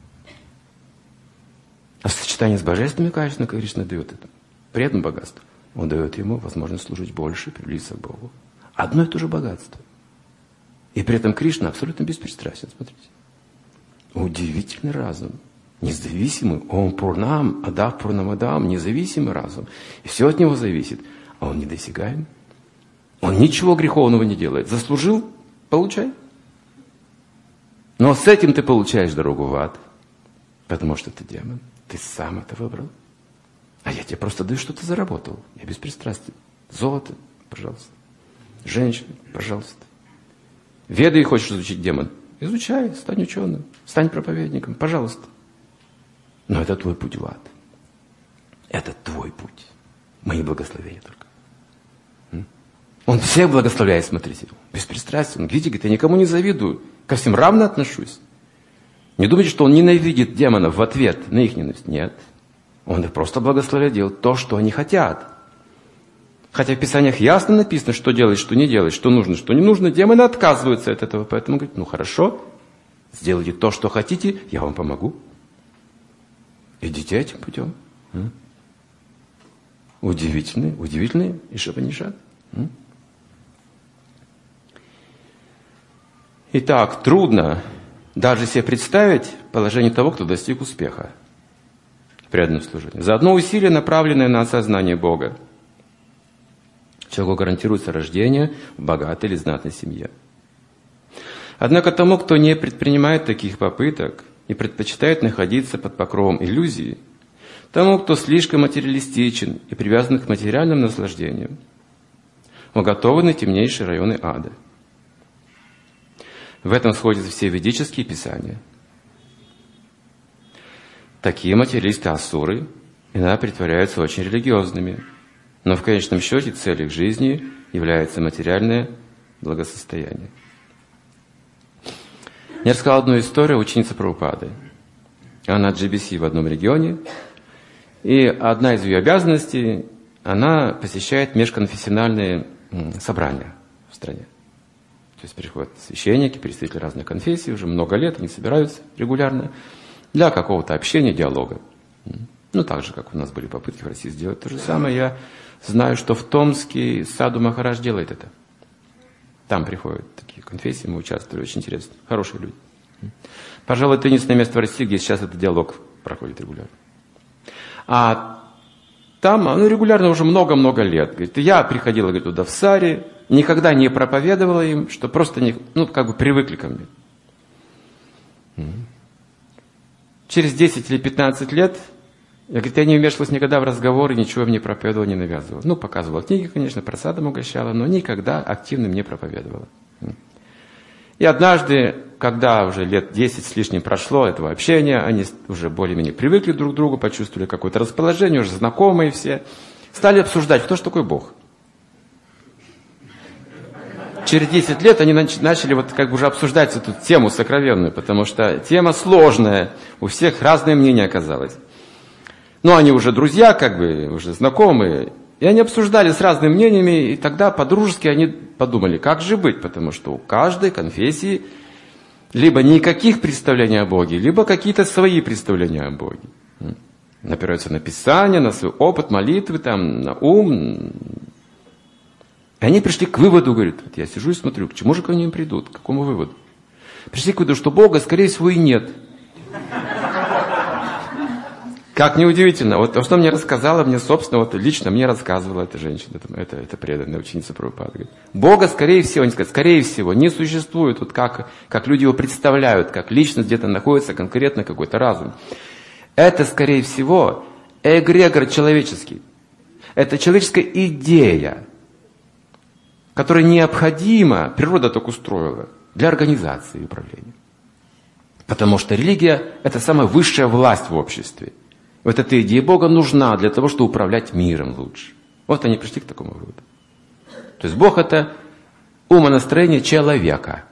А в сочетании с божественными качествами, когда Кришна дает это, при этом богатство, он дает ему возможность служить больше, приблизиться к Богу. Одно и то же богатство. И при этом Кришна абсолютно беспристрастен, смотрите. Удивительный разум. Независимый. Он Пурнам, Адав Пурнамадам, независимый разум. И все от него зависит. А он недосягаем. Он ничего греховного не делает. Заслужил — получай. Но с этим ты получаешь дорогу в ад. Потому что ты демон. Ты сам это выбрал. А я тебе просто даю, что ты заработал. Я беспристрастен. Золото, пожалуйста. Женщина, пожалуйста. Веды хочешь изучить, демон? Изучай, стань ученым, стань проповедником, пожалуйста. Но это твой путь в ад. Это твой путь. Мои благословения только. Он всех благословляет, смотрите. Беспристрастен. Видите, говорит, я никому не завидую. Ко всем равно отношусь. Не думайте, что он ненавидит демонов в ответ на их ненависть. Нет. Он их просто благословляет делать то, что они хотят. Хотя в Писаниях ясно написано, что делать, что не делать, что нужно, что не нужно. Демоны отказываются от этого. Поэтому говорят, ну хорошо, сделайте то, что хотите, я вам помогу. Идите этим путем. М? Удивительный, удивительный Ишапанишад. М? Итак, трудно даже себе представить положение того, кто достиг успеха в преданном служении. За одно усилие, направленное на осознание Бога, человеку гарантируется рождение в богатой или знатной семье. Однако тому, кто не предпринимает таких попыток и предпочитает находиться под покровом иллюзии, тому, кто слишком материалистичен и привязан к материальным наслаждениям, уготованы темнейшие районы ада. В этом сходятся все ведические писания. Такие материалисты-асуры иногда притворяются очень религиозными, но в конечном счете целью их жизни является материальное благосостояние. Я рассказал одну историю ученицы Прабхупады. Она джи би си в одном регионе, и одна из ее обязанностей, она посещает межконфессиональные собрания в стране. То есть приходят священники, представители разных конфессий, уже много лет они собираются регулярно для какого-то общения, диалога. Ну, так же, как у нас были попытки в России сделать то же самое. Я знаю, что в Томске Саду Махарадж делает это. Там приходят такие конфессии, мы участвовали, очень интересно. Хорошие люди. Пожалуй, это единственное место в России, где сейчас этот диалог проходит регулярно. А там, ну, регулярно уже много-много лет. Говорит, я приходила, говорит, туда в саре, никогда не проповедовала им, что просто, не, ну, как бы привыкли ко мне. Через десять или пятнадцать лет, я, говорит, я не вмешивалась никогда в разговоры, ничего мне проповедовала, не навязывала. Ну, показывала книги, конечно, просадом угощала, но никогда активно мне проповедовала. И однажды, когда уже лет десять с лишним прошло этого общения, они уже более-менее привыкли друг к другу, почувствовали какое-то расположение, уже знакомые все, стали обсуждать, кто же такой Бог. Через десять лет они начали вот как бы уже обсуждать эту тему сокровенную, потому что тема сложная, у всех разное мнение оказалось. Но они уже друзья, как бы, уже знакомые, и они обсуждали с разными мнениями, и тогда по-дружески они подумали, как же быть, потому что у каждой конфессии либо никаких представлений о Боге, либо какие-то свои представления о Боге. Опираются на Писание, на свой опыт, молитвы, там, на ум. И они пришли к выводу, говорит, вот я сижу и смотрю, к чему же они придут, к какому выводу? Пришли к выводу, что Бога, скорее всего, и нет. Как неудивительно, вот то, что мне рассказала, мне, собственно, вот лично мне рассказывала эта женщина, это, это преданная ученица Прабхупады. Бога, скорее всего, они сказали, скорее всего, не существует, вот как, как люди его представляют, как личность где-то находится конкретно какой-то разум. Это, скорее всего, эгрегор человеческий. Это человеческая идея, которая необходима, природа так устроила, для организации и управления. Потому что религия – это самая высшая власть в обществе. Вот эта идея Бога нужна для того, чтобы управлять миром лучше. Вот они пришли к такому выводу. То есть Бог – это умонастроение человека.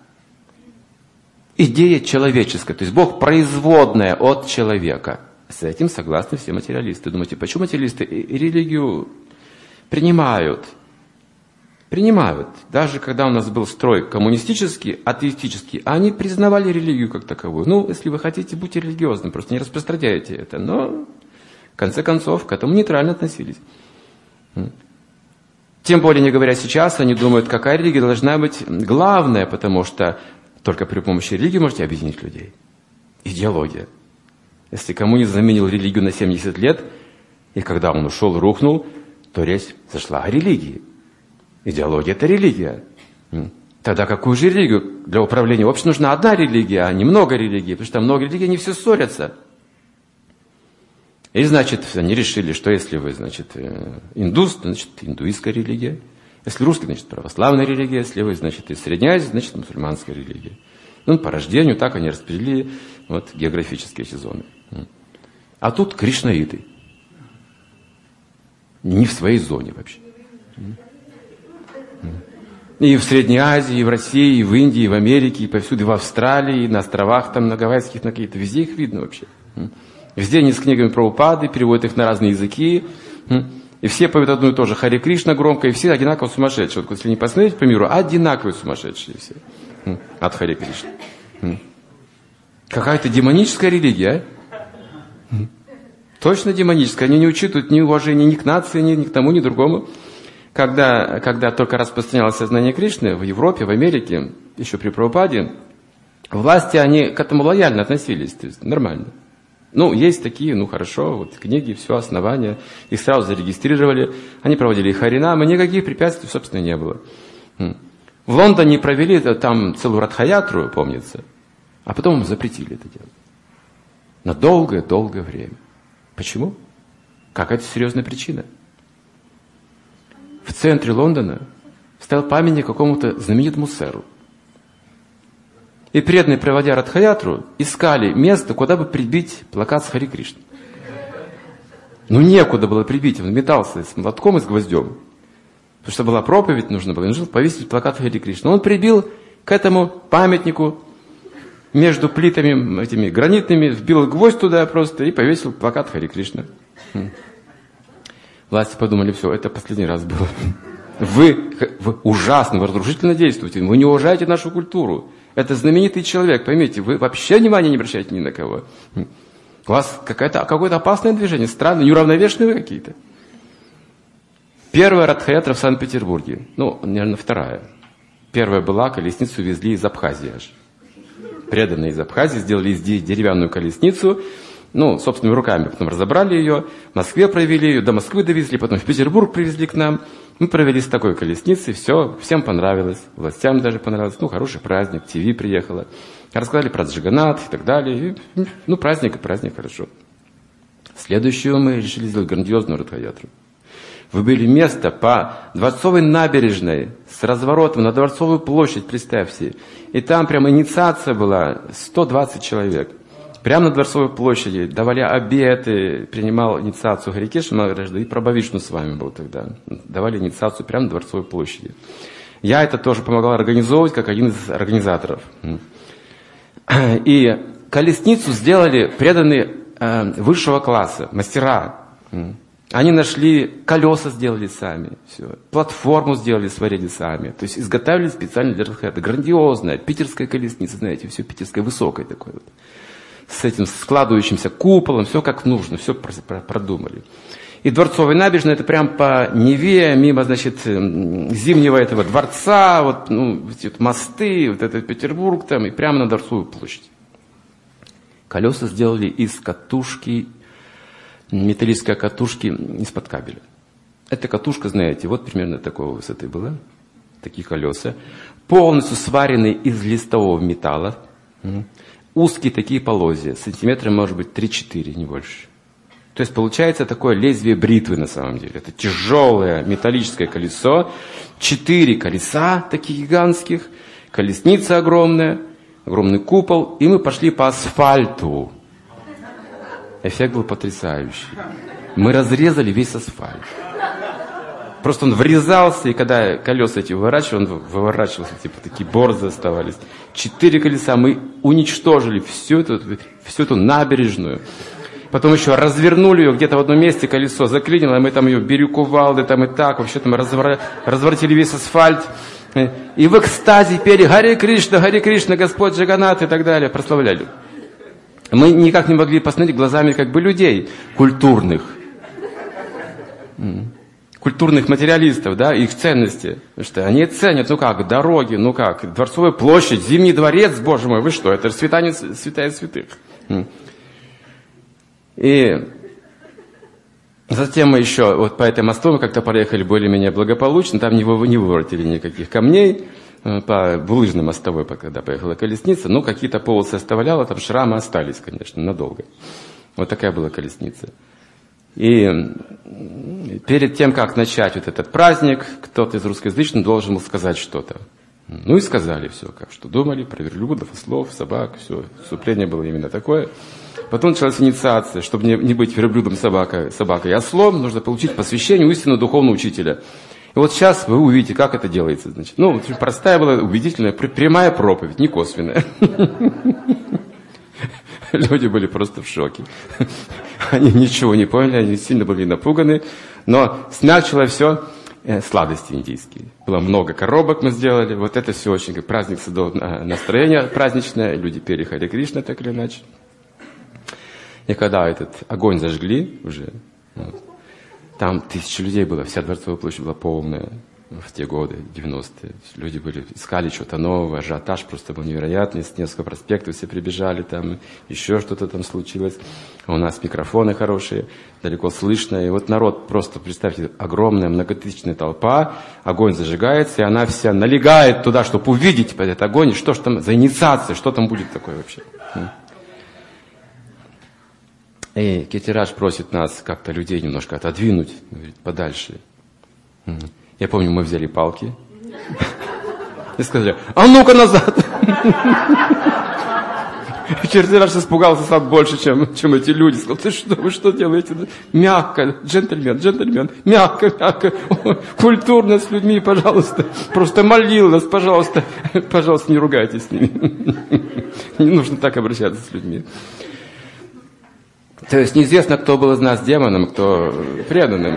Идея человеческая. То есть Бог производная от человека. С этим согласны все материалисты. Думаете, почему материалисты религию принимают? Принимают. Даже когда у нас был строй коммунистический, атеистический, они признавали религию как таковую. Ну, если вы хотите, будьте религиозны, просто не распространяйте это. Но, в конце концов, к этому нейтрально относились. Тем более, не говоря сейчас, они думают, какая религия должна быть главная, потому что только при помощи религии можете объединить людей. Идеология. Если коммунист заменил религию на семьдесят лет, и когда он ушел, рухнул, то речь зашла о религии. Идеология – это религия. Тогда какую же религию? Для управления обществом нужна одна религия, а не много религий, потому что много религий, они все ссорятся. И, значит, они решили, что если вы, значит, индус, то, значит, индуистская религия. Если русский, значит, православная религия. Если вы, значит, из Средней Азии, значит, мусульманская религия. Ну, по рождению так они распределили вот, географические эти зоны. А тут кришнаиты. Не в своей зоне вообще. И в Средней Азии, и в России, и в Индии, и в Америке, и повсюду, и в Австралии, и на островах там, на Гавайских, на какие-то, везде их видно вообще. Везде они с книгами Прабхупады, переводят их на разные языки, и все поют одну и ту же Харе Кришна громко, и все одинаково сумасшедшие. Вот если не посмотреть по миру, одинаковые сумасшедшие все. От Харе Кришны. Какая-то демоническая религия, а? Точно демоническая. Они не учитывают ни уважения ни к нации, ни, ни к тому, ни к другому. Когда, когда только распространялось сознание Кришны в Европе, в Америке, еще при Прабхупаде, власти, они к этому лояльно относились, то есть нормально. Ну, есть такие, ну хорошо, вот книги, все, основания, их сразу зарегистрировали, они проводили харинамы, никаких препятствий, собственно, не было. В Лондоне провели там целую радхаятру, помнится, а потом запретили это делать. На долгое-долгое время. Почему? Какая-то серьезная причина. В центре Лондона стоял памятник какому-то знаменитому сэру. И преданные, проводя радхаятру, искали место, куда бы прибить плакат с Хари Кришной. Ну, некуда было прибить, он метался с молотком и с гвоздем. Потому что была проповедь, нужно было, нужно повесить плакат Хари Кришны. Он прибил к этому памятнику между плитами этими гранитными, вбил гвоздь туда просто и повесил плакат Хари Кришна. Власти подумали, все, это последний раз было. Вы, вы ужасно, вы разрушительно действуете, вы не уважаете нашу культуру. Это знаменитый человек, поймите, вы вообще внимания не обращаете ни на кого. У вас какое-то, какое-то опасное движение, странное, неуравновешенные вы какие-то. Первая радхаятра в Санкт-Петербурге, ну, наверное, вторая. Первая была, колесницу везли из Абхазии аж. Преданные из Абхазии сделали из деревянную колесницу, ну, собственными руками, потом разобрали ее, в Москве провели ее, до Москвы довезли, потом в Петербург привезли к нам. Мы провели с такой колесницей, все, всем понравилось, властям даже понравилось, ну, хороший праздник, ТВ приехала. Рассказали про Джаганнат и так далее, и, ну, праздник и праздник, хорошо. Следующую мы решили сделать грандиозную радхаятру. Выбили место по Дворцовой набережной с разворотом на Дворцовую площадь, представьте. И там прямо инициация была, сто двадцать человек. Прямо на Дворцовой площади давали обеты, принимал инициацию Хари Кришна Махарадж, и Прабхавишну с вами был тогда. Давали инициацию прямо на Дворцовой площади. Я это тоже помогал организовывать, как один из организаторов. И колесницу сделали преданные высшего класса, мастера. Они нашли, колеса сделали сами, все, платформу сделали, сварили сами. То есть изготовили специально для радхаятры. Грандиозная питерская колесница, знаете, все питерское, высокое такое вот. С этим складывающимся куполом, все как нужно, все продумали. И Дворцовая набережная, это прям по Неве, мимо, значит, Зимнего этого дворца, вот, ну, эти вот мосты, вот этот Петербург там, и прямо на Дворцовую площадь. Колеса сделали из катушки металлической катушки из-под кабеля. Эта катушка, знаете, вот примерно такой высоты была, такие колеса, полностью сваренные из листового металла, узкие такие полозья, сантиметров, может быть, три-четыре, не больше. То есть получается такое лезвие бритвы на самом деле. Это тяжелое металлическое колесо, четыре колеса таких гигантских, колесница огромная, огромный купол, и мы пошли по асфальту. Эффект был потрясающий. Мы разрезали весь асфальт. Просто он врезался, и когда колеса эти выворачивали, он выворачивался, типа такие борозды оставались. Четыре колеса, мы уничтожили всю эту, всю эту набережную. Потом еще развернули ее где-то в одном месте, колесо заклинило, мы там ее бирюкувалды, там и так, вообще там развор... разворотили весь асфальт. И в экстазе пели «Харе Кришна, Харе Кришна, Господь Джаганнат» и так далее, прославляли. Мы никак не могли посмотреть глазами как бы людей культурных. Культурных материалистов, да, их ценности. Потому что они ценят, ну как, дороги, ну как, Дворцовая площадь, Зимний дворец, боже мой, вы что, это же святая, святая святых. И затем мы еще вот по этой мосту мы как-то проехали более-менее благополучно, там не, вы, не выворотили никаких камней, по булыжной мостовой, когда поехала колесница, ну какие-то полосы оставляла, там шрамы остались, конечно, надолго. Вот такая была колесница. И перед тем, как начать вот этот праздник, кто-то из русскоязычных должен был сказать что-то. Ну и сказали все, как что думали, про верблюдов, ослов, собак, все. Вступление было именно такое. Потом началась инициация. Чтобы не, не быть верблюдом, собакой, собакой и ослом, нужно получить посвящение у истинного духовного учителя. И вот сейчас вы увидите, как это делается. Значит, ну, очень простая была, убедительная, прямая проповедь, не косвенная. Люди были просто в шоке. Они ничего не поняли, они сильно были напуганы. Но смягчило все э, сладости индийские. Было много коробок мы сделали. Вот это все очень как праздник создал настроение праздничное. Люди пели Харе Кришна так или иначе. И когда этот огонь зажгли уже, вот, там тысячи людей было, вся Дворцовая площадь была полная. В те годы, девяностые. Люди были, искали что-то новое, ажиотаж просто был невероятный, с несколько проспектов все прибежали, там еще что-то там случилось. А у нас микрофоны хорошие, далеко слышно. И вот народ, просто представьте, огромная многотысячная толпа, огонь зажигается, и она вся налегает туда, чтобы увидеть этот огонь, и что ж там за инициация, что там будет такое вообще. И Кетираж просит нас как-то людей немножко отодвинуть, говорит, подальше. Я помню, мы взяли палки и сказали, а ну-ка назад! Кетираж испугался сам больше, чем, чем эти люди. Сказал, ты что, вы что делаете? Мягко, джентльмен, джентльмен, мягко, мягко, культурно с людьми, пожалуйста. Просто молил нас, пожалуйста, пожалуйста, не ругайтесь с ними. Не нужно так обращаться с людьми. То есть неизвестно, кто был из нас демоном, кто преданным.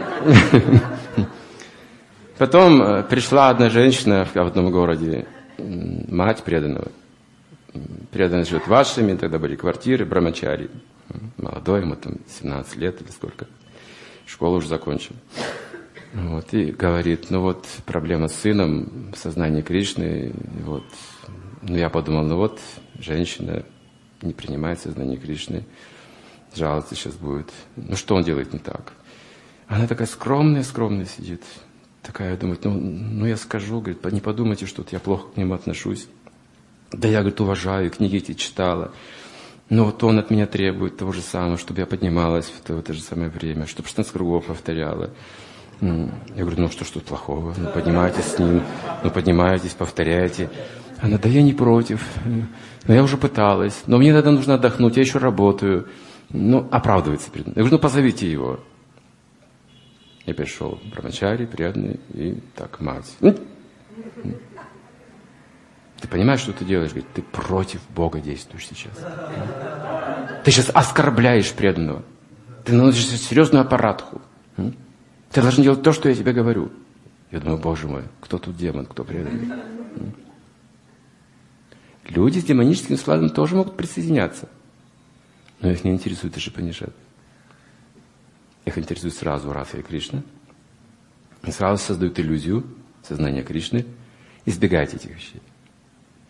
Потом пришла одна женщина в одном городе, мать преданного. Преданный живет в Ашраме, тогда были квартиры, брамачари. Молодой, ему там семнадцать лет или сколько. Школу уже закончил. Вот, и говорит, ну вот проблема с сыном, сознание Кришны. Вот. Ну я подумал, ну вот женщина не принимает сознание Кришны, жаловаться сейчас будет. Ну что он делает не так? Она такая скромная, скромная сидит. Такая думает, ну, ну я скажу, говорит, не подумайте, что я плохо к нему отношусь. Да я, говорит, уважаю, книги эти читала. Но вот он от меня требует того же самого, чтобы я поднималась в это, в это же самое время, чтобы шестнадцать кругов повторяла. Я говорю, ну что ж тут плохого? Ну поднимайтесь с ним, ну поднимайтесь, повторяйте. Она, да я не против, но я уже пыталась, но мне тогда нужно отдохнуть, я еще работаю. Ну, оправдывается перед мной. Я говорю, ну позовите его. Я пришел, брамачари, преданный, и так, мать. Ты понимаешь, что ты делаешь? Говорит, ты против Бога действуешь сейчас. Ты сейчас оскорбляешь преданного. Ты наносишь серьезную аппаратху. Ты должен делать то, что я тебе говорю. Я думаю, боже мой, кто тут демон, кто преданный? Люди с демоническим складом тоже могут присоединяться. Но их не интересует Ишипанишат. Их интересует сразу Раса и Кришна. И сразу создают иллюзию сознания Кришны. Избегайте этих вещей.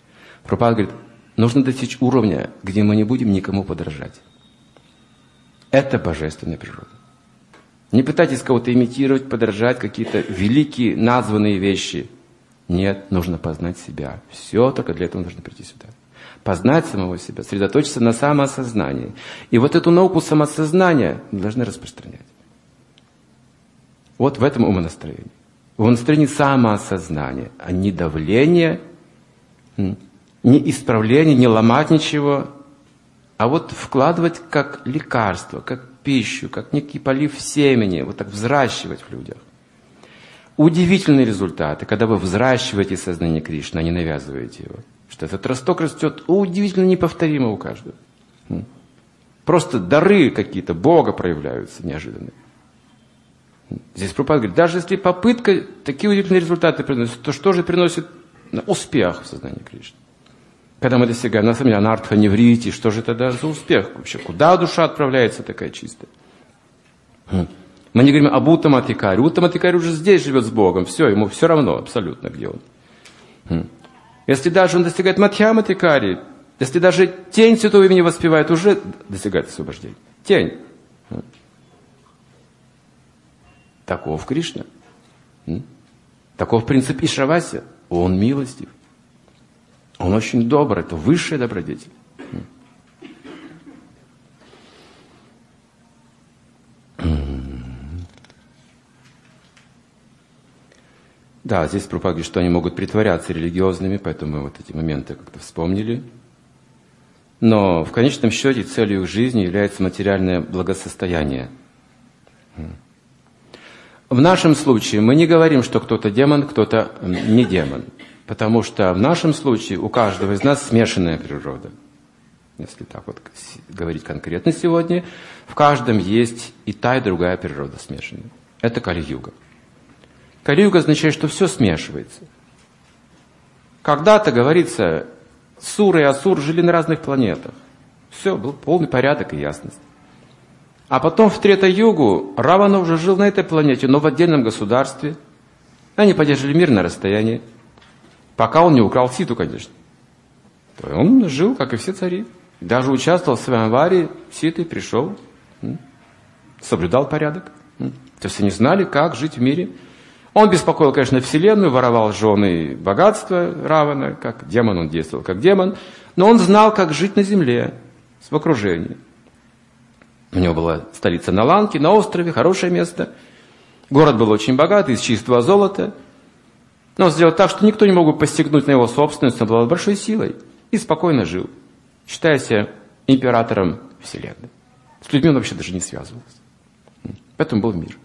Прабхупада говорит, нужно достичь уровня, где мы не будем никому подражать. Это божественная природа. Не пытайтесь кого-то имитировать, подражать, какие-то великие названные вещи. Нет, нужно познать себя. Все только для этого нужно прийти сюда. Познать самого себя, сосредоточиться на самоосознании. И вот эту науку самоосознания мы должны распространять. Вот в этом умонастроении. Умонастроение самоосознания, а не давление, не исправление, не ломать ничего, а вот вкладывать как лекарство, как пищу, как некий полив семени, вот так взращивать в людях. Удивительные результаты, когда вы взращиваете сознание Кришны, а не навязываете его. Что этот росток растет удивительно неповторимо у каждого. Просто дары какие-то Бога проявляются неожиданные. Здесь Прабхупада говорит, даже если попытка такие удивительные результаты приносит, то что же приносит успех в сознании Кришны? Когда мы достигаем, на самом деле, анартха неврити, что же тогда за успех вообще? Куда душа отправляется такая чистая? Мы не говорим об Уттаматикаре. Уттаматикаре уже здесь живет с Богом. Все, ему все равно абсолютно, где он. Если даже он достигает Мадхьяматикари, если даже тень святого имени воспевает, уже достигает освобождения. Тень. Таков Кришна. Таков принцип Ишаваси. Он милостив. Он очень добр. Это высшая добродетель. Да, здесь Прабхупада говорит, что они могут притворяться религиозными, поэтому мы вот эти моменты как-то вспомнили. Но в конечном счете целью их жизни является материальное благосостояние. В нашем случае мы не говорим, что кто-то демон, кто-то не демон. Потому что в нашем случае у каждого из нас смешанная природа. Если так вот говорить конкретно сегодня, в каждом есть и та, и другая природа смешанная. Это Кали-юга. Кали-юга означает, что все смешивается. Когда-то, говорится, Сур и Асур жили на разных планетах. Все, был полный порядок и ясность. А потом в Трета-югу Равана уже жил на этой планете, но в отдельном государстве. Они поддерживали мир на расстоянии. Пока он не украл Ситу, конечно. То он жил, как и все цари. Даже участвовал в Свамваре Ситы, пришел, соблюдал порядок. То есть они знали, как жить в мире. Он беспокоил, конечно, Вселенную, воровал жены богатства Равана, как демон он действовал, как демон. Но он знал, как жить на земле, в окружении. У него была столица на Ланке, на острове, хорошее место. Город был очень богатый, из чистого золота. Но он сделал так, что никто не мог бы посягнуть на его собственность, он обладал большой силой. И спокойно жил, считая себя императором Вселенной. С людьми он вообще даже не связывался. Поэтому был мир.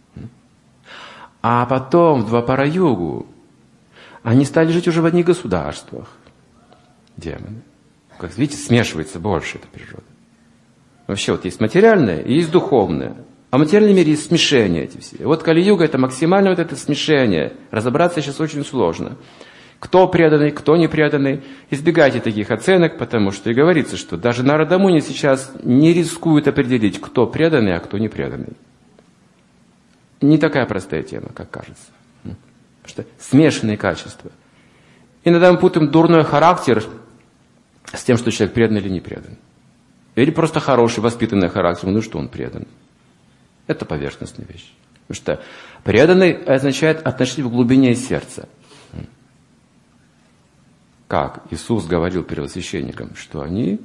А потом, в Двапара-югу, они стали жить уже в одних государствах. Демоны. Как видите, смешивается больше эта природа. Вообще вот есть материальное и есть духовное. А в материальном мире есть смешение эти все. Вот Кали-юга — это максимально вот это смешение. Разобраться сейчас очень сложно. Кто преданный, кто не преданный. Избегайте таких оценок, потому что и говорится, что даже Нарада Муни сейчас не рискует определить, кто преданный, а кто не преданный. Не такая простая тема, как кажется. Потому что смешанные качества. Иногда мы путаем дурной характер с тем, что человек предан или не предан. Или просто хороший, воспитанный характер. Ну что он предан? Это поверхностная вещь. Потому что преданный означает отношение в глубине сердца. Как Иисус говорил первосвященникам, что они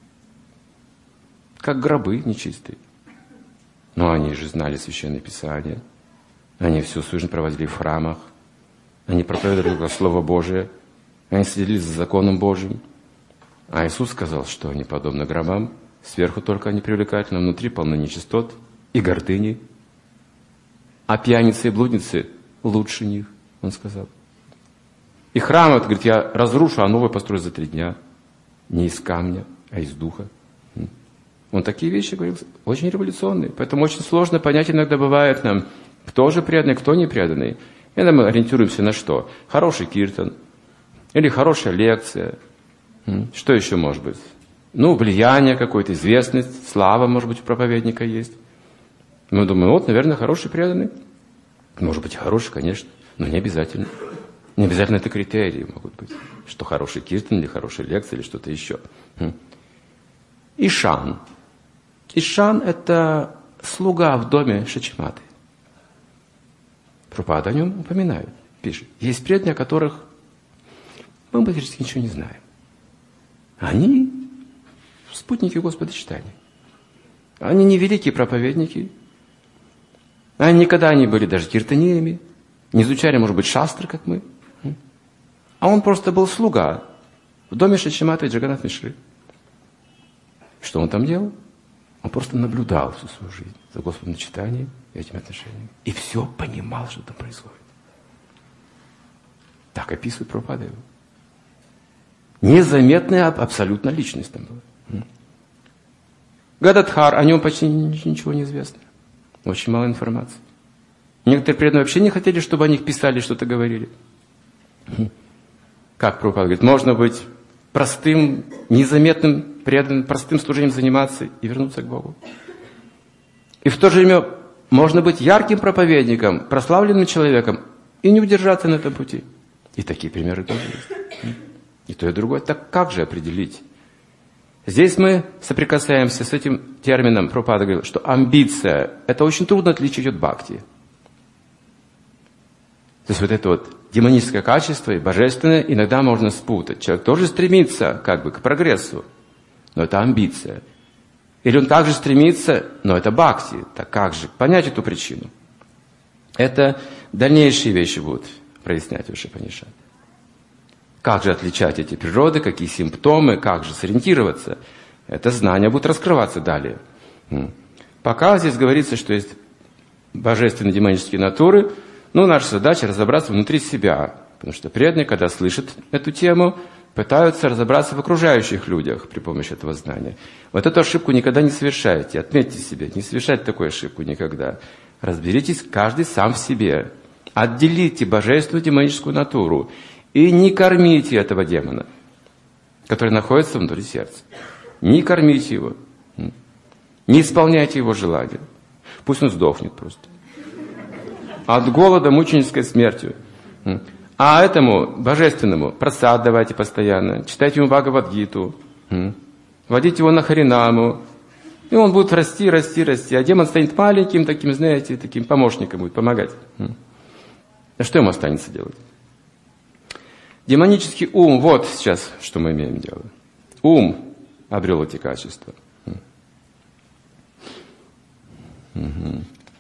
как гробы нечистые. Но они же знали Священное Писание. Они всю свою жизнь проводили в храмах. Они проповедовали Слово Божие. Они следили за законом Божьим. А Иисус сказал, что они подобны гробам. Сверху только они привлекательны, внутри полны нечистот и гордыни. А пьяницы и блудницы лучше них, он сказал. И храм, вот, говорит, я разрушу, а новый построю за три дня. Не из камня, а из духа. Он такие вещи говорил, очень революционные. Поэтому очень сложно понять иногда бывает нам, кто же преданный, кто не преданный. И мы ориентируемся на что? Хороший киртан. Или хорошая лекция. Что еще может быть? Ну, влияние какое-то, известность, слава, может быть, у проповедника есть. Мы думаем, вот, наверное, хороший преданный. Может быть, хороший, конечно, но не обязательно. Не обязательно это критерии могут быть. Что хороший киртан, или хорошая лекция, или что-то еще. Ишан. Ишан – это слуга в доме Шачиматы. Прабхупада о нем упоминает, пишет. Есть преданные, о которых мы практически ничего не знаем. Они спутники Господа читания. Они не великие проповедники. Они никогда не были даже киртаниями. Не изучали, может быть, шастры, как мы. А он просто был слуга в доме Шачиматы и Джаганнат Мишры. Что он там делал? Он просто наблюдал всю свою жизнь за Господом читанием и этими отношениями. И все понимал, что там происходит. Так описывает Прабхупада его. Незаметная абсолютно личность там была. Гададхар, о нем почти ничего не известно. Очень мало информации. Некоторые преданные вообще не хотели, чтобы о них писали, что-то говорили. Как Прабхупада говорит, можно быть простым, незаметным преданным, простым служением заниматься и вернуться к Богу. И в то же время можно быть ярким проповедником, прославленным человеком и не удержаться на этом пути. И такие примеры тоже есть. И то, и другое. Так как же определить? Здесь мы соприкасаемся с этим термином. Прабхупада говорил, что амбиция – это очень трудно отличить от бхакти. То есть вот это вот демоническое качество и божественное иногда можно спутать. Человек тоже стремится как бы к прогрессу, но это амбиция. Или он также стремится, но это бхакти. Так как же понять эту причину? Это дальнейшие вещи будут прояснять уже Упанишад. Как же отличать эти природы, какие симптомы, как же сориентироваться? Это знание будет раскрываться далее. Пока здесь говорится, что есть божественные демонические натуры, но наша задача разобраться внутри себя. Потому что преданные, когда слышат эту тему, пытаются разобраться в окружающих людях при помощи этого знания. Вот эту ошибку никогда не совершайте. Отметьте себе, не совершайте такую ошибку никогда. Разберитесь каждый сам в себе. Отделите божественную демоническую натуру. И не кормите этого демона, который находится внутри сердца. Не кормите его. Не исполняйте его желания. Пусть он сдохнет просто. От голода, мученической смертью. А этому божественному прасад давайте постоянно. Читайте ему Бхагавад-гиту. Водите его на Харинаму. И он будет расти, расти, расти. А демон станет маленьким, таким, знаете, таким помощником будет помогать. А что ему останется делать? Демонический ум, вот сейчас, что мы имеем дело. Ум обрел эти качества. Угу.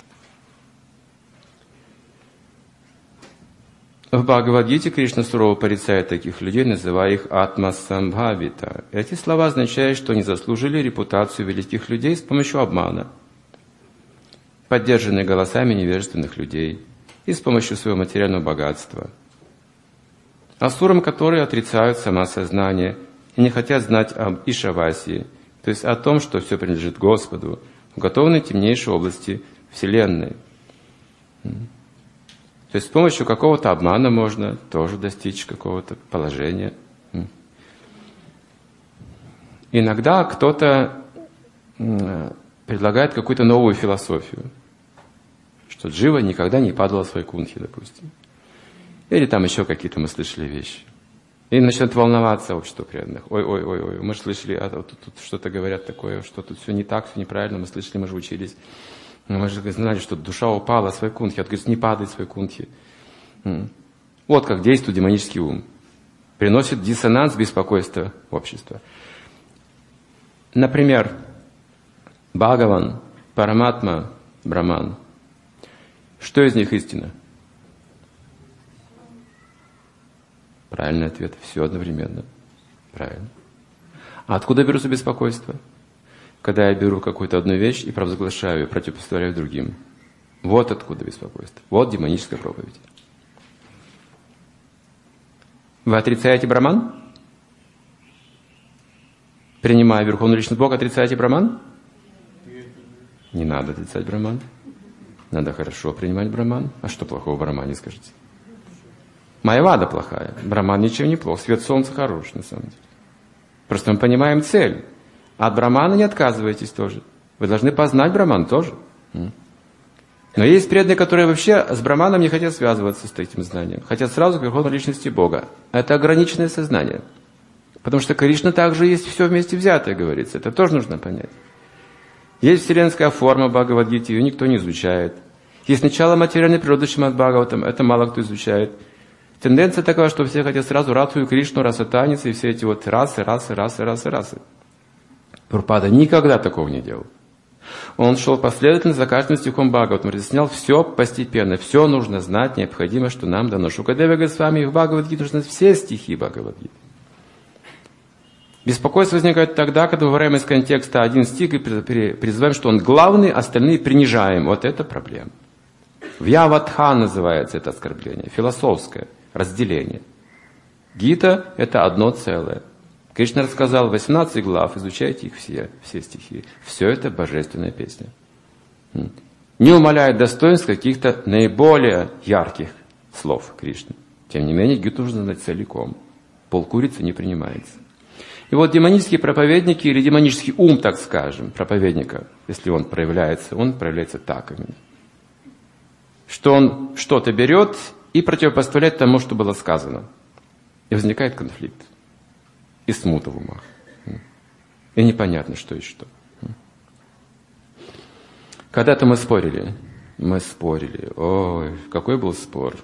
В Бхагавад-гите Кришна сурово порицает таких людей, называя их атма-самбхавита. Эти слова означают, что они заслужили репутацию великих людей с помощью обмана, поддержанные голосами невежественных людей и с помощью своего материального богатства. Асурам, которые отрицают самосознание и не хотят знать об Ишавасии, то есть о том, что все принадлежит Господу, уготованной темнейшей области Вселенной. То есть с помощью какого-то обмана можно тоже достичь какого-то положения. Иногда кто-то предлагает какую-то новую философию, что джива никогда не падала в своей кунхи, допустим. Или там еще какие-то мы слышали вещи. И начнет волноваться общество преданных. Ой-ой-ой, мы же слышали, а тут, тут что-то говорят такое, что тут все не так, все неправильно, мы слышали, мы же учились. Мы же знали, что душа упала в своей кунхи. А говорит, не падай в своей кунхи. Вот как действует демонический ум. Приносит диссонанс, беспокойство общества. Например, Бхагаван, Параматма, Браман. Что из них истина? Правильный ответ. Все одновременно. Правильно. А откуда берутся беспокойства? Когда я беру какую-то одну вещь и провозглашаю ее, противопоставляю другим. Вот откуда беспокойство. Вот демоническая проповедь. Вы отрицаете Браман? Принимая Верховную Личность Бога, отрицаете Браман? Не надо отрицать Браман. Надо хорошо принимать Браман. А что плохого в Брамане, скажите? Майявада плохая. Браман ничем не плох. Свет солнца хорош, на самом деле. Просто мы понимаем цель. От Брамана не отказывайтесь тоже. Вы должны познать Браман тоже. Но есть преданные, которые вообще с Браманом не хотят связываться с этим знанием. Хотят сразу к Верховной Личности Бога. Это ограниченное сознание. Потому что Кришна также есть все вместе взятое, говорится. Это тоже нужно понять. Есть вселенская форма Бхагавад-гиты, ее никто не изучает. Есть начало материальной природы Шримад Бхагаватам, это мало кто изучает. Тенденция такая, что все хотят сразу Радху и Кришну, расатанец и все эти вот расы, расы, расы, расы, расы. Прабхупада никогда такого не делал. Он шел последовательно за каждым стихом Бхагаватам, разъяснял все постепенно, все нужно знать, необходимо, что нам дано. Шукадева Госвами в Бхагавад-гите нужно знать все стихи Бхагавад-гиты. Беспокойство возникает тогда, когда мы выбираем из контекста один стих и призываем, что он главный, остальные принижаем. Вот это проблема. Вьяватха называется это оскорбление, философское разделение. Гита – это одно целое. Кришна рассказал восемнадцать глав, изучайте их все, все стихи. Все это божественная песня. Не умаляет достоинств каких-то наиболее ярких слов Кришны. Тем не менее, Гиту нужно знать целиком. Полкурицы не принимается. И вот демонические проповедники, или демонический ум, так скажем, проповедника, если он проявляется, он проявляется так именно. Что он что-то берет и противопоставляет тому, что было сказано. И возникает конфликт. И смута в умах. И непонятно, что и что. Когда-то мы спорили. Мы спорили. Ой, какой был спор.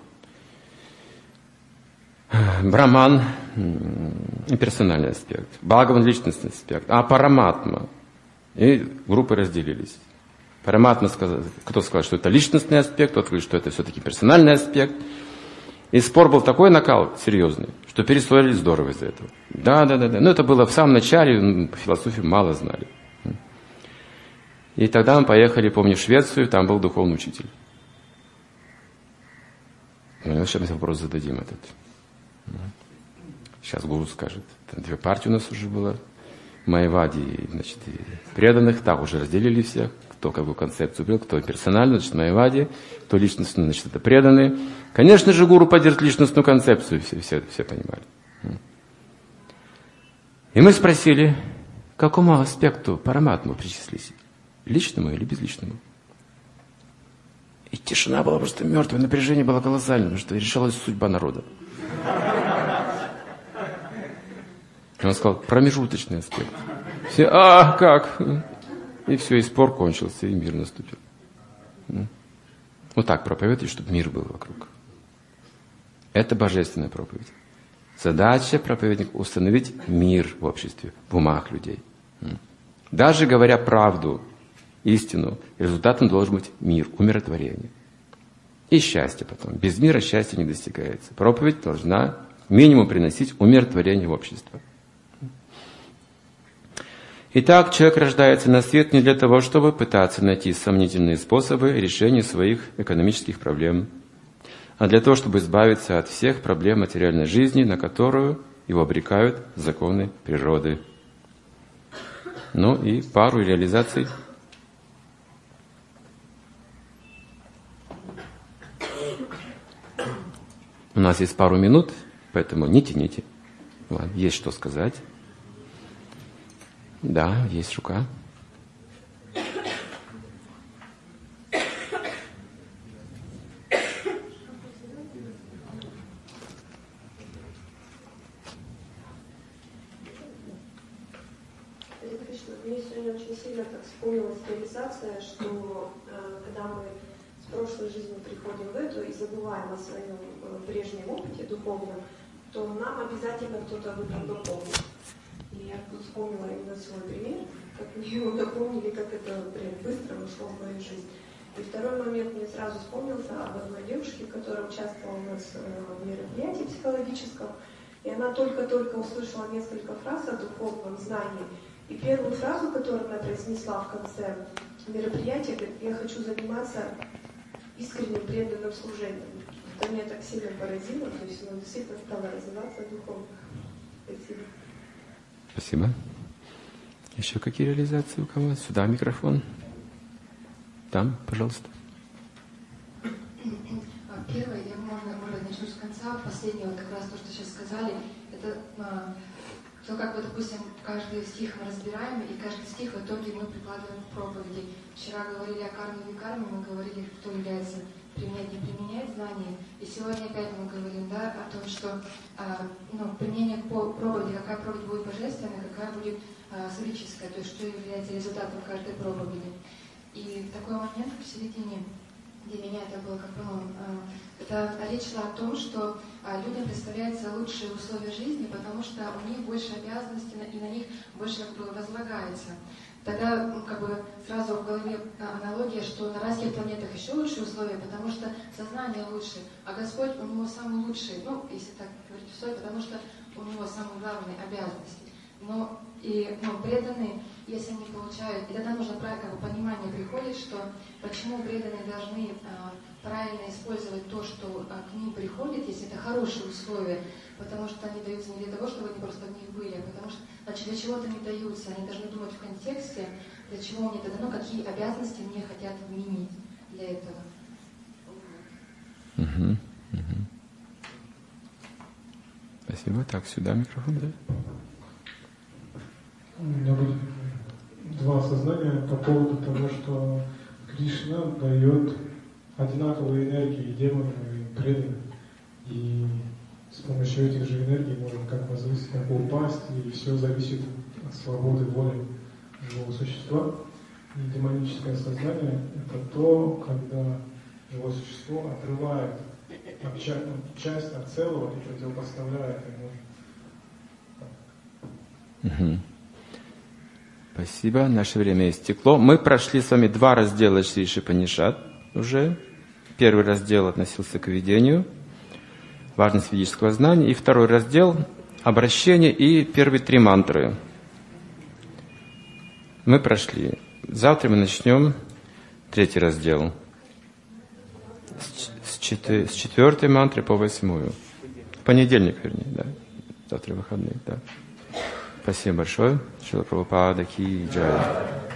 Браман – имперсональный аспект. Бхагаван – личностный аспект. А Параматма. И группы разделились. Параматма сказал, кто сказал, что это личностный аспект, кто говорит, что это все-таки персональный аспект. И спор был такой накал серьезный, что перессорились здорово из-за этого. Да, да, да, да. Но это было в самом начале, по философии мало знали. И тогда мы поехали, помню, в Швецию, там был духовный учитель. Ну, сейчас мы вопрос зададим этот. Сейчас гуру скажет. Там две партии у нас уже было. Майявади, значит, и преданных. Так уже разделили всех. Кто какую концепцию принял, кто персонально, значит, Майявади, кто личностно, значит, это преданные. Конечно же, гуру поддержит личностную концепцию, все, все, все понимали. И мы спросили, к какому аспекту Параматму причислить? Личному или безличному? И тишина была просто мертвая, напряжение было колоссальное, потому что решалась судьба народа. Он сказал, промежуточный аспект. Все, а, как? И все, и спор кончился, и мир наступил. Вот так проповедуйте, чтобы мир был вокруг. Это божественная проповедь. Задача проповедника — установить мир в обществе, в умах людей. Даже говоря правду, истину, результатом должен быть мир, умиротворение. И счастье потом. Без мира счастье не достигается. Проповедь должна минимум приносить умиротворение в общество. Итак, человек рождается на свет не для того, чтобы пытаться найти сомнительные способы решения своих экономических проблем, а для того, чтобы избавиться от всех проблем материальной жизни, на которую его обрекают законы природы. Ну и пару реализаций. У нас есть пару минут, поэтому не тяните. Ладно, есть что сказать. Да, есть рука. Мне сегодня очень сильно так вспомнилась реализация, что э, когда мы с прошлой жизни приходим в эту и забываем о своем э, прежнем опыте духовном, то нам обязательно кто-то об этом напомнит. И я тут вспомнила именно свой пример, как мне его напомнили, как это прям быстро вошло в мою жизнь. И второй момент мне сразу вспомнился об одной девушке, которая участвовала у нас в мероприятии психологическом, и она только-только услышала несколько фраз о духовном знании. И первую фразу, которую она произнесла в конце мероприятия, говорит: я хочу заниматься искренним преданным служением. Это меня так сильно поразило, то есть она действительно стала развиваться духовно. Спасибо. Спасибо. Еще какие реализации у кого? Сюда микрофон. Там, пожалуйста. Первое, я, можно, можно начну с конца, последнего, как раз то, что сейчас сказали, это а, то, как бы, допустим, каждый стих мы разбираем, и каждый стих в итоге мы прикладываем к проповеди. Вчера говорили о карме и карме, мы говорили, кто является применять, не применять знания. И сегодня опять мы говорим, да, о том, что а, ну, применение по проповеди, какая проповедь будет божественная, какая будет а, сферическая, то есть что является результатом каждой проповеди. И такой момент в середине, для меня это было как бы, это речь шла о том, что людям представляются лучшие условия жизни, потому что у них больше обязанностей и на них больше как бы возлагается. Тогда ну, как бы сразу в голове аналогия, что на райских планетах еще лучшие условия, потому что сознание лучше, а Господь у него самый лучший, ну, если так говорить в слой, потому что у него самые главные обязанности. Но и ну, преданные, если они получают, и тогда нужно правильно, как бы, понимание приходит, что почему преданные должны а, правильно использовать то, что а, к ним приходит, если это хорошие условия, потому что они даются не для того, чтобы они просто в них были, а потому что, значит, для чего-то они даются, они должны думать в контексте, для чего мне это дано, какие обязанности мне хотят вменить для этого. Угу, угу. Спасибо. Так, сюда микрофон, да? У меня будет два осознания по поводу того, что Кришна дает одинаковые энергии демонам и преданным. И с помощью этих же энергий можно как возвысить, как упасть, и все зависит от свободы воли живого существа. И демоническое сознание – это то, когда живое существо отрывает часть от целого и противопоставляет ему. Угу. Спасибо. Наше время истекло. Мы прошли с вами два раздела Шри Ишупанишад уже. Первый раздел относился к ведению, важность ведического знания. И второй раздел – обращение и первые три мантры. Мы прошли. Завтра мы начнем третий раздел. С, четы, с четвертой мантры по восьмую. В понедельник, вернее, да. Завтра выходные, да. Спасибо большое. Шрила Прабхупада ки джай.